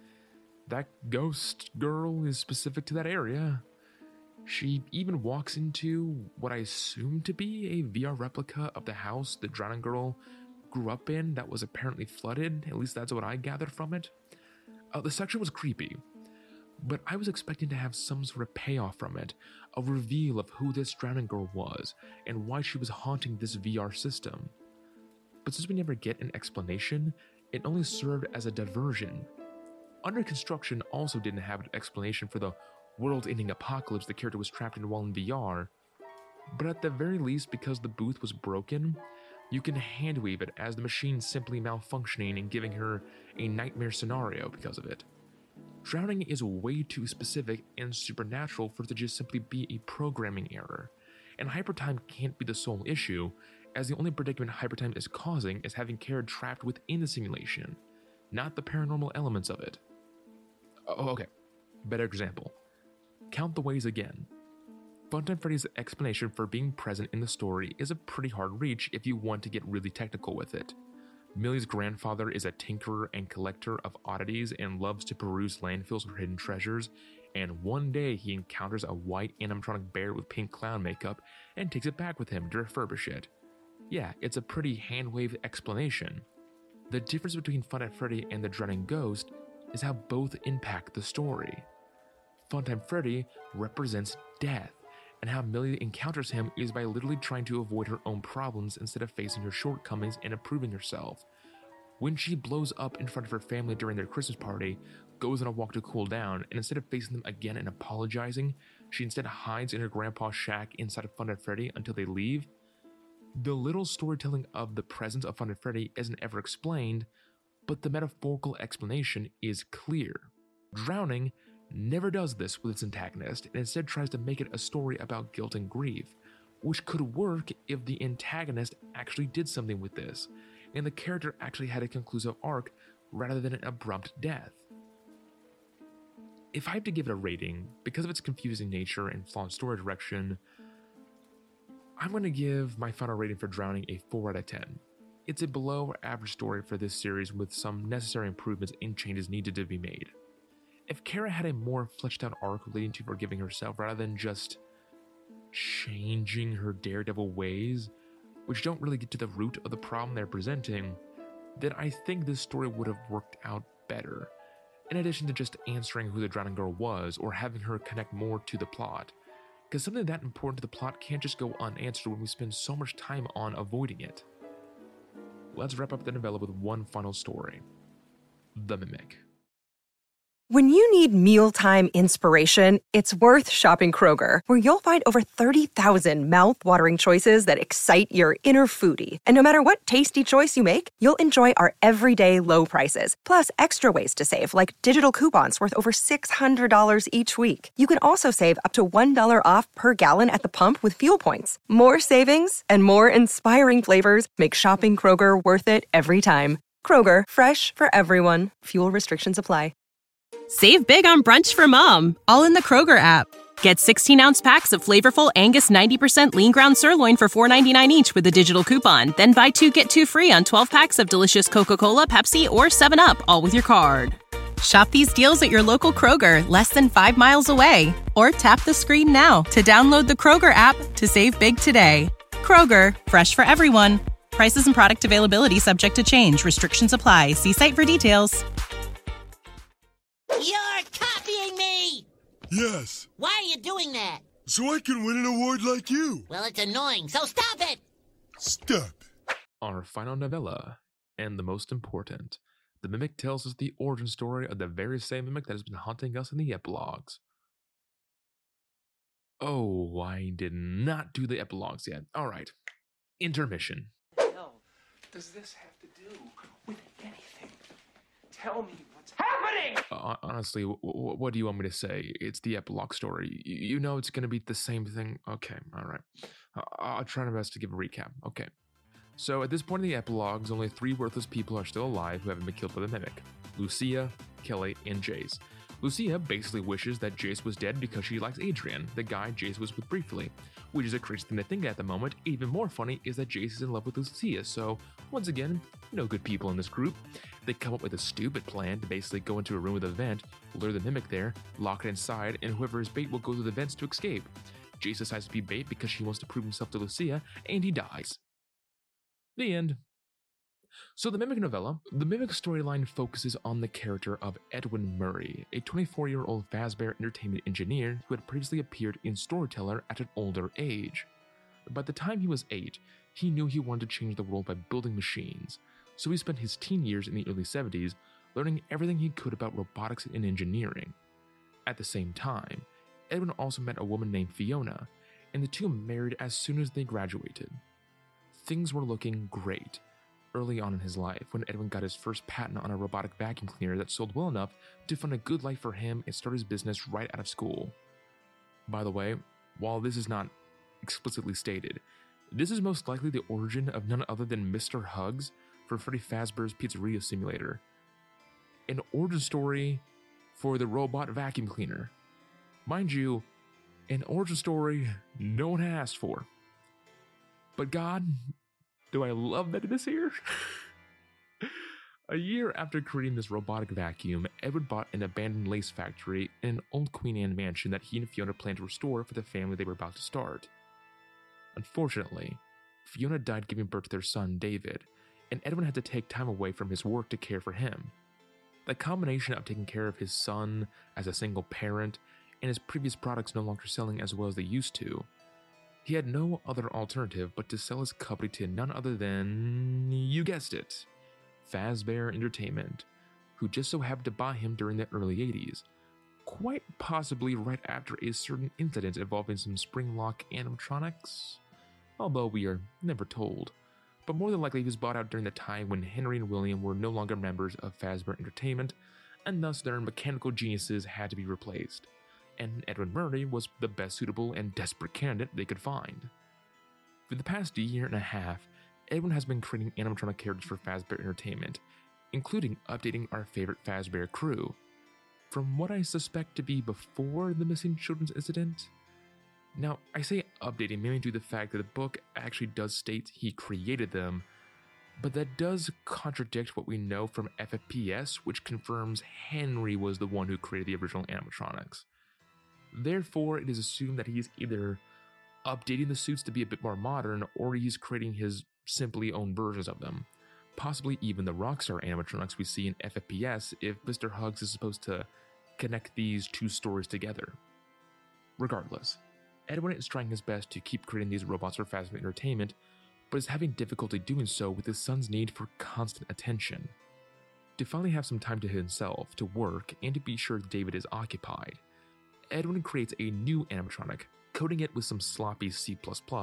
that ghost girl is specific to that area. She even walks into what I assume to be a VR replica of the house the drowning girl grew up in that was apparently flooded. At least that's what I gathered from it. The section was creepy, but I was expecting to have some sort of payoff from it, a reveal of who this drowning girl was and why she was haunting this VR system. But since we never get an explanation, it only served as a diversion. Under Construction also didn't have an explanation for the world-ending apocalypse the character was trapped in while in VR, but at the very least, because the booth was broken, you can handweave it as the machine simply malfunctioning and giving her a nightmare scenario because of it. Drowning is way too specific and supernatural for it to just simply be a programming error, and hypertime can't be the sole issue, as the only predicament hypertime is causing is having Kara trapped within the simulation, not the paranormal elements of it. Oh, okay, better example. Count the ways again. Funtime Freddy's explanation for being present in the story is a pretty hard reach if you want to get really technical with it. Millie's grandfather is a tinkerer and collector of oddities and loves to peruse landfills for hidden treasures, and one day he encounters a white animatronic bear with pink clown makeup and takes it back with him to refurbish it. Yeah, it's a pretty hand-waved explanation. The difference between Funtime Freddy and the Drowning Ghost is how both impact the story. Funtime Freddy represents death, and how Millie encounters him is by literally trying to avoid her own problems instead of facing her shortcomings and improving herself. When she blows up in front of her family during their Christmas party, goes on a walk to cool down, and instead of facing them again and apologizing, she instead hides in her grandpa's shack inside of Funtime Freddy until they leave. The little storytelling of the presence of Funtime Freddy isn't ever explained, but the metaphorical explanation is clear. Drowning never does this with its antagonist, and instead tries to make it a story about guilt and grief, which could work if the antagonist actually did something with this, and the character actually had a conclusive arc rather than an abrupt death. If I have to give it a rating, because of its confusing nature and flawed story direction, I'm going to give my final rating for Drowning a 4 out of 10. It's a below average story for this series with some necessary improvements and changes needed to be made. If Kara had a more fleshed out arc leading to forgiving herself rather than just changing her daredevil ways, which don't really get to the root of the problem they're presenting, then I think this story would have worked out better, in addition to just answering who the drowning girl was or having her connect more to the plot, because something that important to the plot can't just go unanswered when we spend so much time on avoiding it. Let's wrap up the novella with one final story. The Mimic. When you need mealtime inspiration, it's worth shopping Kroger, where you'll find over 30,000 mouth-watering choices that excite your inner foodie. And no matter what tasty choice you make, you'll enjoy our everyday low prices, plus extra ways to save, like digital coupons worth over $600 each week. You can also save up to $1 off per gallon at the pump with fuel points. More savings and more inspiring flavors make shopping Kroger worth it every time. Kroger, fresh for everyone. Fuel restrictions apply. Save big on brunch for mom, all in the Kroger app. Get 16-ounce packs of flavorful Angus 90% lean ground sirloin for $4.99 each with a digital coupon. Then buy 2, get 2 free on 12 packs of delicious Coca-Cola, Pepsi, or 7-Up, all with your card. Shop these deals at your local Kroger, less than 5 miles away. Or tap the screen now to download the Kroger app to save big today. Kroger, fresh for everyone. Prices and product availability subject to change. Restrictions apply. See site for details. You're copying me! Yes. Why are you doing that? So I can win an award like you. Well, it's annoying, so stop it! Stop. Our final novella, and the most important, The Mimic tells us the origin story of the very same Mimic that has been haunting us in the epilogues. Oh, I did not do the epilogues yet. Alright. Intermission. What the hell does this have to do with anything? Tell me what What's happening? Honestly, what do you want me to say? It's the epilogue story. You know it's going to be the same thing. Okay, all right. I'll try my best to give a recap. Okay. So at this point in the epilogues, only 3 worthless people are still alive who haven't been killed by the Mimic. Lucia, Kelly, and Jace. Lucia basically wishes that Jace was dead because she likes Adrian, the guy Jace was with briefly, which is a crazy thing to think at the moment. Even more funny is that Jace is in love with Lucia, so once again, no good people in this group. They come up with a stupid plan to basically go into a room with a vent, lure the Mimic there, lock it inside, and whoever is bait will go through the vents to escape. Jace decides to be bait because she wants to prove himself to Lucia, and he dies. The end. So the Mimic novella, the Mimic storyline focuses on the character of Edwin Murray, a 24-year-old Fazbear Entertainment engineer who had previously appeared in Storyteller at an older age. By the time he was 8, he knew he wanted to change the world by building machines, so he spent his teen years in the early 70s learning everything he could about robotics and engineering. At the same time, Edwin also met a woman named Fiona, and the two married as soon as they graduated. Things were looking great early on in his life when Edwin got his first patent on a robotic vacuum cleaner that sold well enough to fund a good life for him and start his business right out of school. By the way, while this is not explicitly stated, this is most likely the origin of none other than Mr. Hugs for Freddy Fazbear's Pizzeria Simulator. An origin story for the robot vacuum cleaner. Mind you, an origin story no one asked for. But God, do I love that it is here? A year after creating this robotic vacuum, Edward bought an abandoned lace factory in an old Queen Anne mansion that he and Fiona planned to restore for the family they were about to start. Unfortunately, Fiona died giving birth to their son, David, and Edwin had to take time away from his work to care for him. The combination of taking care of his son as a single parent and his previous products no longer selling as well as they used to, he had no other alternative but to sell his company to none other than, you guessed it, Fazbear Entertainment, who just so happened to buy him during the early 80s, quite possibly right after a certain incident involving some Springlock animatronics, although we are never told. But more than likely he was bought out during the time when Henry and William were no longer members of Fazbear Entertainment, and thus their mechanical geniuses had to be replaced, and Edwin Murray was the best suitable and desperate candidate they could find. For the past year and a half, Edwin has been creating animatronic characters for Fazbear Entertainment, including updating our favorite Fazbear crew. From what I suspect to be before the missing children's incident. Now, I say updating mainly due to the fact that the book actually does state he created them, but that does contradict what we know from FFPS, which confirms Henry was the one who created the original animatronics. Therefore, it is assumed that he's either updating the suits to be a bit more modern, or he's creating his simply own versions of them. Possibly even the Rockstar animatronics we see in FFPS if Mr. Hugs is supposed to connect these two stories together. Regardless, Edwin is trying his best to keep creating these robots for Fazbear Entertainment, but is having difficulty doing so with his son's need for constant attention. To finally have some time to himself, to work, and to be sure David is occupied, Edwin creates a new animatronic, coding it with some sloppy C++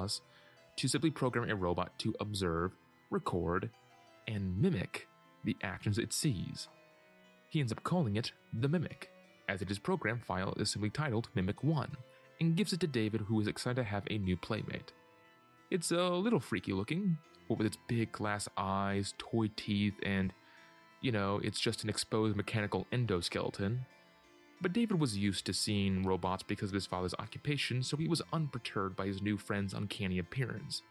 to simply program a robot to observe, record, and mimic the actions it sees. He ends up calling it the Mimic, as its program file is simply titled Mimic1, and gives it to David, who is excited to have a new playmate. It's a little freaky looking, but with its big glass eyes, toy teeth, and, it's just an exposed mechanical endoskeleton. But David was used to seeing robots because of his father's occupation, so he was unperturbed by his new friend's uncanny appearance.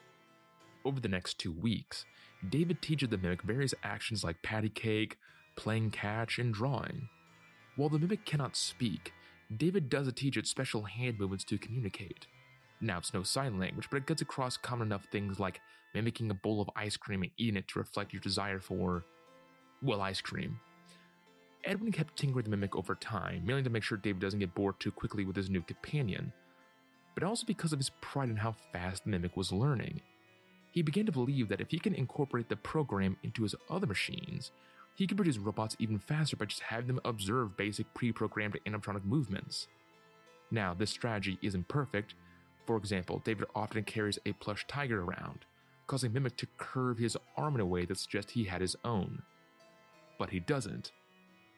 Over the next 2 weeks, David teaches the Mimic various actions like patty cake, playing catch, and drawing. While the Mimic cannot speak, David does teach it special hand movements to communicate. Now, it's no sign language, but it gets across common enough things like mimicking a bowl of ice cream and eating it to reflect your desire for, ice cream. Edwin kept tinkering the Mimic over time, mainly to make sure David doesn't get bored too quickly with his new companion, but also because of his pride in how fast the Mimic was learning. He began to believe that if he can incorporate the program into his other machines, he could produce robots even faster by just having them observe basic pre-programmed animatronic movements. Now, this strategy isn't perfect. For example, David often carries a plush tiger around, causing Mimic to curve his arm in a way that suggests he had his own. But he doesn't.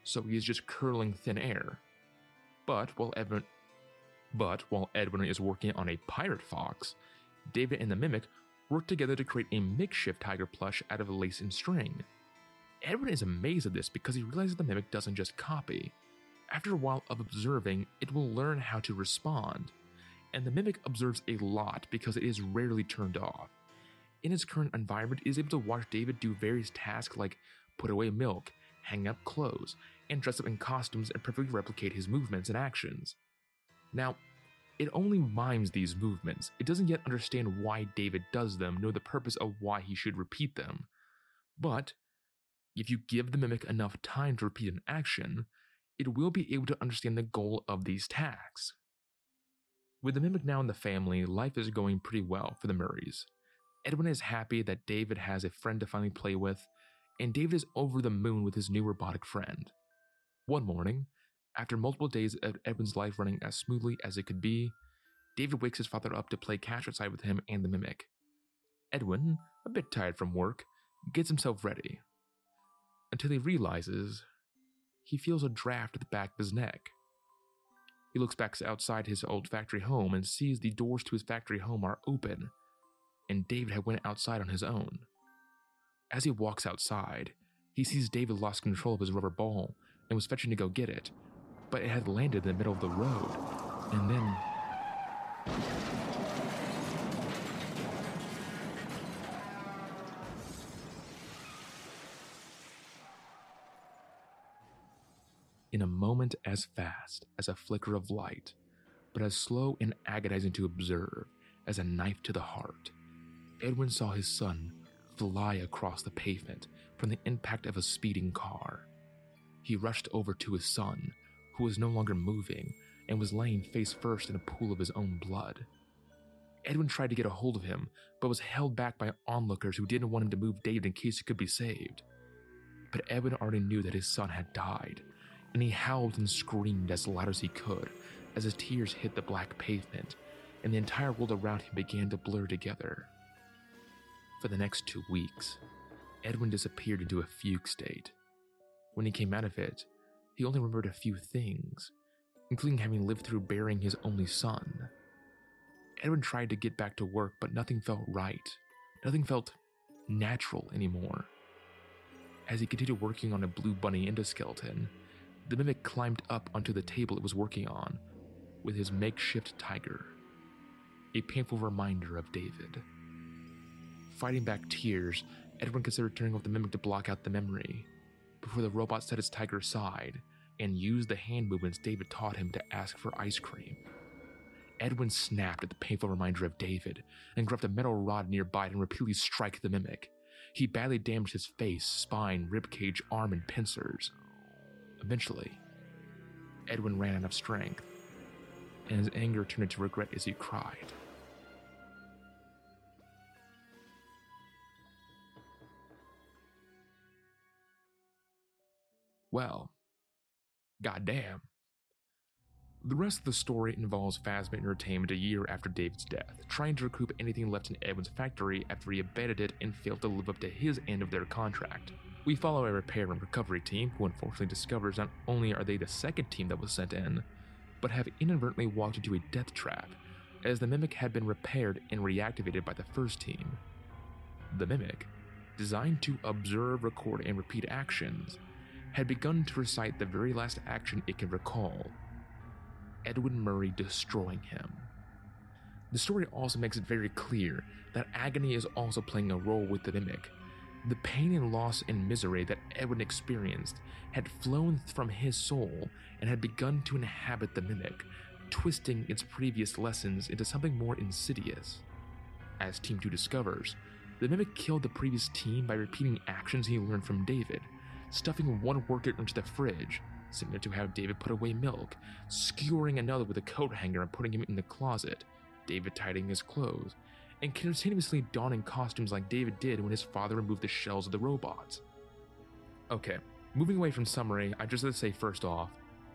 so he is just curling thin air. But while Edwin is working on a pirate fox, David and the Mimic work together to create a makeshift tiger plush out of lace and string. Edwin is amazed at this because he realizes the Mimic doesn't just copy. After a while of observing, it will learn how to respond. And the Mimic observes a lot because it is rarely turned off. In its current environment, it is able to watch David do various tasks like put away milk, hang up clothes, and dress up in costumes and perfectly replicate his movements and actions. Now, it only mimes these movements. It doesn't yet understand why David does them, nor the purpose of why he should repeat them. But if you give the Mimic enough time to repeat an action, it will be able to understand the goal of these tasks. With the Mimic now in the family, life is going pretty well for the Murrays. Edwin is happy that David has a friend to finally play with, and David is over the moon with his new robotic friend. One morning, after multiple days of Edwin's life running as smoothly as it could be, David wakes his father up to play catch outside with him and the Mimic. Edwin, a bit tired from work, gets himself ready, until he realizes he feels a draft at the back of his neck. He looks back outside his old factory home and sees the doors to his factory home are open, and David had went outside on his own. As he walks outside, he sees David lost control of his rubber ball and was fetching to go get it, but it had landed in the middle of the road, and then... In a moment as fast as a flicker of light, but as slow and agonizing to observe as a knife to the heart, Edwin saw his son fly across the pavement from the impact of a speeding car. He rushed over to his son, who was no longer moving and was laying face first in a pool of his own blood. Edwin tried to get a hold of him, but was held back by onlookers who didn't want him to move David in case he could be saved. But Edwin already knew that his son had died, and he howled and screamed as loud as he could as his tears hit the black pavement, and the entire world around him began to blur together. For the next 2 weeks, Edwin disappeared into a fugue state. When he came out of it, he only remembered a few things, including having lived through burying his only son. Edwin tried to get back to work, but nothing felt right. Nothing felt natural anymore. As he continued working on a blue bunny endoskeleton, the Mimic climbed up onto the table it was working on with his makeshift tiger, a painful reminder of David. Fighting back tears, Edwin considered turning off the Mimic to block out the memory, before the robot set its tiger aside and used the hand movements David taught him to ask for ice cream. Edwin snapped at the painful reminder of David and grabbed a metal rod nearby and repeatedly strike the Mimic. He badly damaged his face, spine, ribcage, arm, and pincers. Eventually, Edwin ran out of strength, and his anger turned into regret as he cried. Well, goddamn. The rest of the story involves Phasma Entertainment a year after David's death, trying to recoup anything left in Edwin's factory after he abandoned it and failed to live up to his end of their contract. We follow a repair and recovery team who unfortunately discovers not only are they the second team that was sent in, but have inadvertently walked into a death trap, as the Mimic had been repaired and reactivated by the first team. The Mimic, designed to observe, record, and repeat actions, had begun to recite the very last action it could recall: Edwin Murray destroying him. The story also makes it very clear that agony is also playing a role with the Mimic. The pain and loss and misery that Edwin experienced had flown from his soul and had begun to inhabit the Mimic, twisting its previous lessons into something more insidious. As Team 2 discovers, the Mimic killed the previous team by repeating actions he learned from David, stuffing one worker into the fridge, similar to how David put away milk, skewering another with a coat hanger and putting him in the closet, David tidying his clothes, and continuously donning costumes like David did when his father removed the shells of the robots. Okay, moving away from summary, I just have to say first off,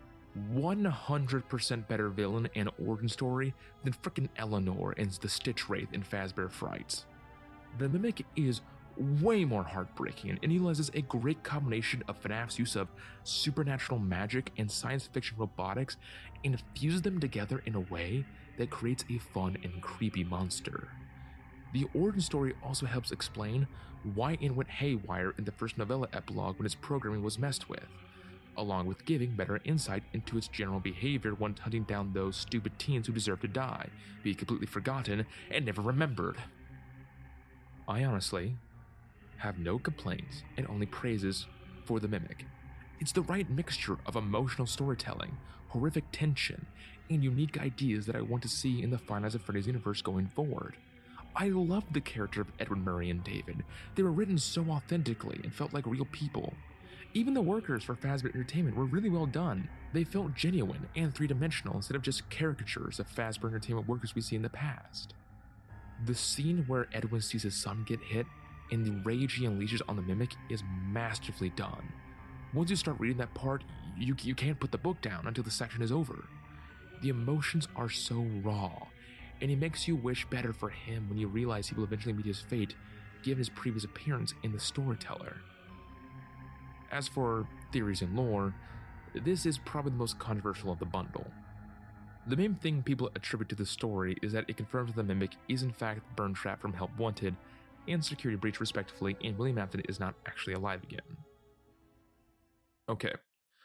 100% better villain and origin story than frickin' Eleanor and the Stitch Wraith in Fazbear Frights. The Mimic is way more heartbreaking, and it utilizes a great combination of FNAF's use of supernatural magic and science fiction robotics and fuses them together in a way that creates a fun and creepy monster. The origin story also helps explain why it went haywire in the first novella epilogue when its programming was messed with, along with giving better insight into its general behavior when hunting down those stupid teens who deserve to die, be completely forgotten, and never remembered. I honestly have no complaints and only praises for The Mimic. It's the right mixture of emotional storytelling, horrific tension, and unique ideas that I want to see in the Five Nights at Freddy's universe going forward. I loved the character of Edward Murray and David. They were written so authentically and felt like real people. Even the workers for Fazbear Entertainment were really well done. They felt genuine and three-dimensional instead of just caricatures of Fazbear Entertainment workers we see in the past. The scene where Edwin sees his son get hit and the rage he unleashes on the Mimic is masterfully done. Once you start reading that part, you can't put the book down until the section is over. The emotions are so raw, and it makes you wish better for him when you realize he will eventually meet his fate, given his previous appearance in The Storyteller. As for theories and lore, this is probably the most controversial of the bundle. The main thing people attribute to the story is that it confirms that the Mimic is in fact Burntrap from Help Wanted and Security Breach respectively, and William Afton is not actually alive again. Okay,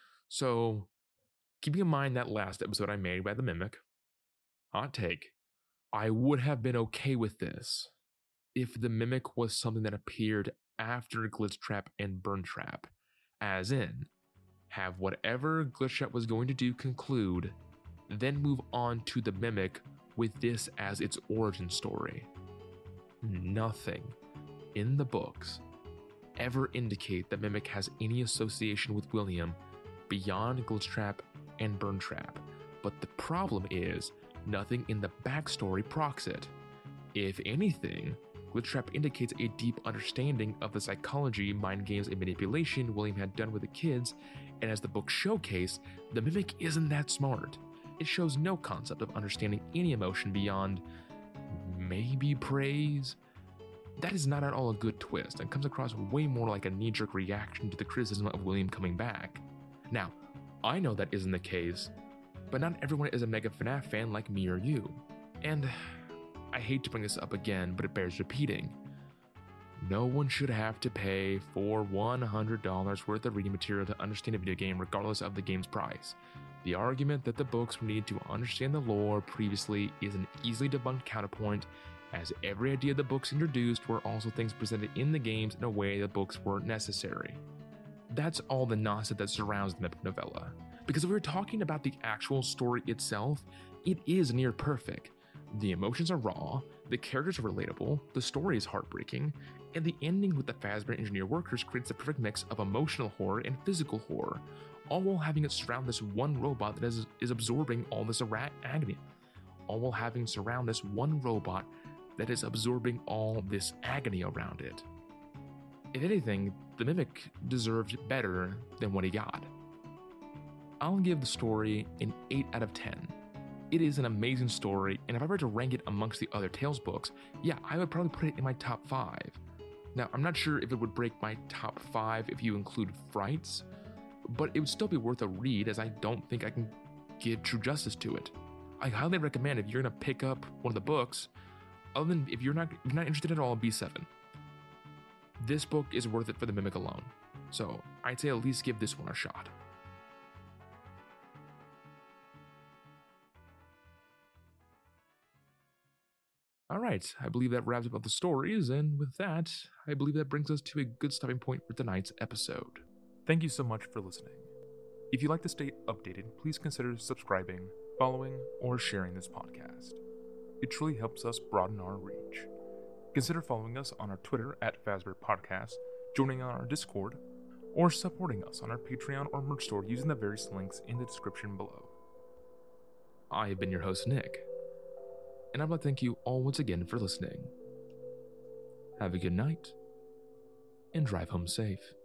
so keeping in mind that last episode I made by the Mimic, hot take, I would have been okay with this if the Mimic was something that appeared after Glitchtrap and Burntrap, as in, have whatever Glitchtrap was going to do conclude, then move on to the Mimic with this as its origin story. Nothing in the books ever indicate that Mimic has any association with William beyond Glitchtrap and Burntrap, but the problem is nothing in the backstory procs it. If anything, Glitchtrap indicates a deep understanding of the psychology, mind games, and manipulation William had done with the kids, and as the books showcase, the Mimic isn't that smart. It shows no concept of understanding any emotion beyond maybe praise. That is not at all a good twist and comes across way more like a knee-jerk reaction to the criticism of William coming back. Now, I know that isn't the case, but not everyone is a mega FNAF fan like me or you. And I hate to bring this up again, but it bears repeating. No one should have to pay for $100 worth of reading material to understand a video game regardless of the game's price. The argument that the books were needed to understand the lore previously is an easily debunked counterpoint, as every idea the books introduced were also things presented in the games in a way the books weren't necessary. That's all the nonsense that surrounds the Mimic novella. Because if we're talking about the actual story itself, it is near perfect. The emotions are raw, the characters are relatable, the story is heartbreaking, and the ending with the Fazbear Engineer workers creates the perfect mix of emotional horror and physical horror, all while having it surround this one robot that is absorbing all this agony. All while having surround this one robot that is absorbing all this agony around it. If anything, the Mimic deserved better than what he got. I'll give the story an 8 out of 10. It is an amazing story, and if I were to rank it amongst the other Tales books, yeah, I would probably put it in my top 5. Now, I'm not sure if it would break my top 5 if you include Frights, but it would still be worth a read, as I don't think I can give true justice to it. I highly recommend, if you're going to pick up one of the books, other than if you're not interested at all in B7, this book is worth it for the Mimic alone. So I'd say at least give this one a shot. Alright, I believe that wraps up the stories, and with that, I believe that brings us to a good stopping point for tonight's episode. Thank you so much for listening. If you'd like to stay updated, please consider subscribing, following, or sharing this podcast. It truly helps us broaden our reach. Consider following us on our Twitter at Fazbear Podcast, joining on our Discord, or supporting us on our Patreon or merch store using the various links in the description below. I have been your host, Nick, and I'd like to thank you all once again for listening. Have a good night, and drive home safe.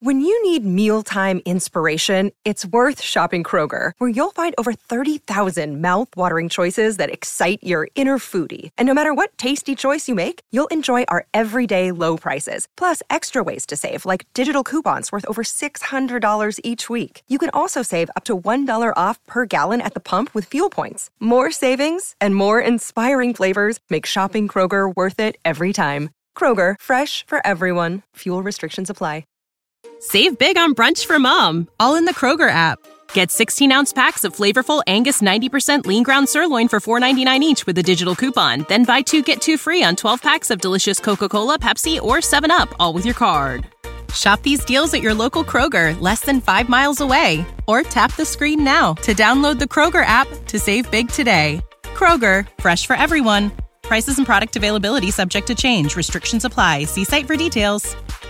When you need mealtime inspiration, it's worth shopping Kroger, where you'll find over 30,000 mouth-watering choices that excite your inner foodie. And no matter what tasty choice you make, you'll enjoy our everyday low prices, plus extra ways to save, like digital coupons worth over $600 each week. You can also save up to $1 off per gallon at the pump with fuel points. More savings and more inspiring flavors make shopping Kroger worth it every time. Kroger, fresh for everyone. Fuel restrictions apply. Save big on brunch for mom, all in the Kroger app. Get 16-ounce packs of flavorful Angus 90% lean ground sirloin for $4.99 each with a digital coupon. Then buy 2, get 2 free on 12 packs of delicious Coca-Cola, Pepsi, or 7-Up, all with your card. Shop these deals at your local Kroger, less than 5 miles away. Or tap the screen now to download the Kroger app to save big today. Kroger, fresh for everyone. Prices and product availability subject to change. Restrictions apply. See site for details.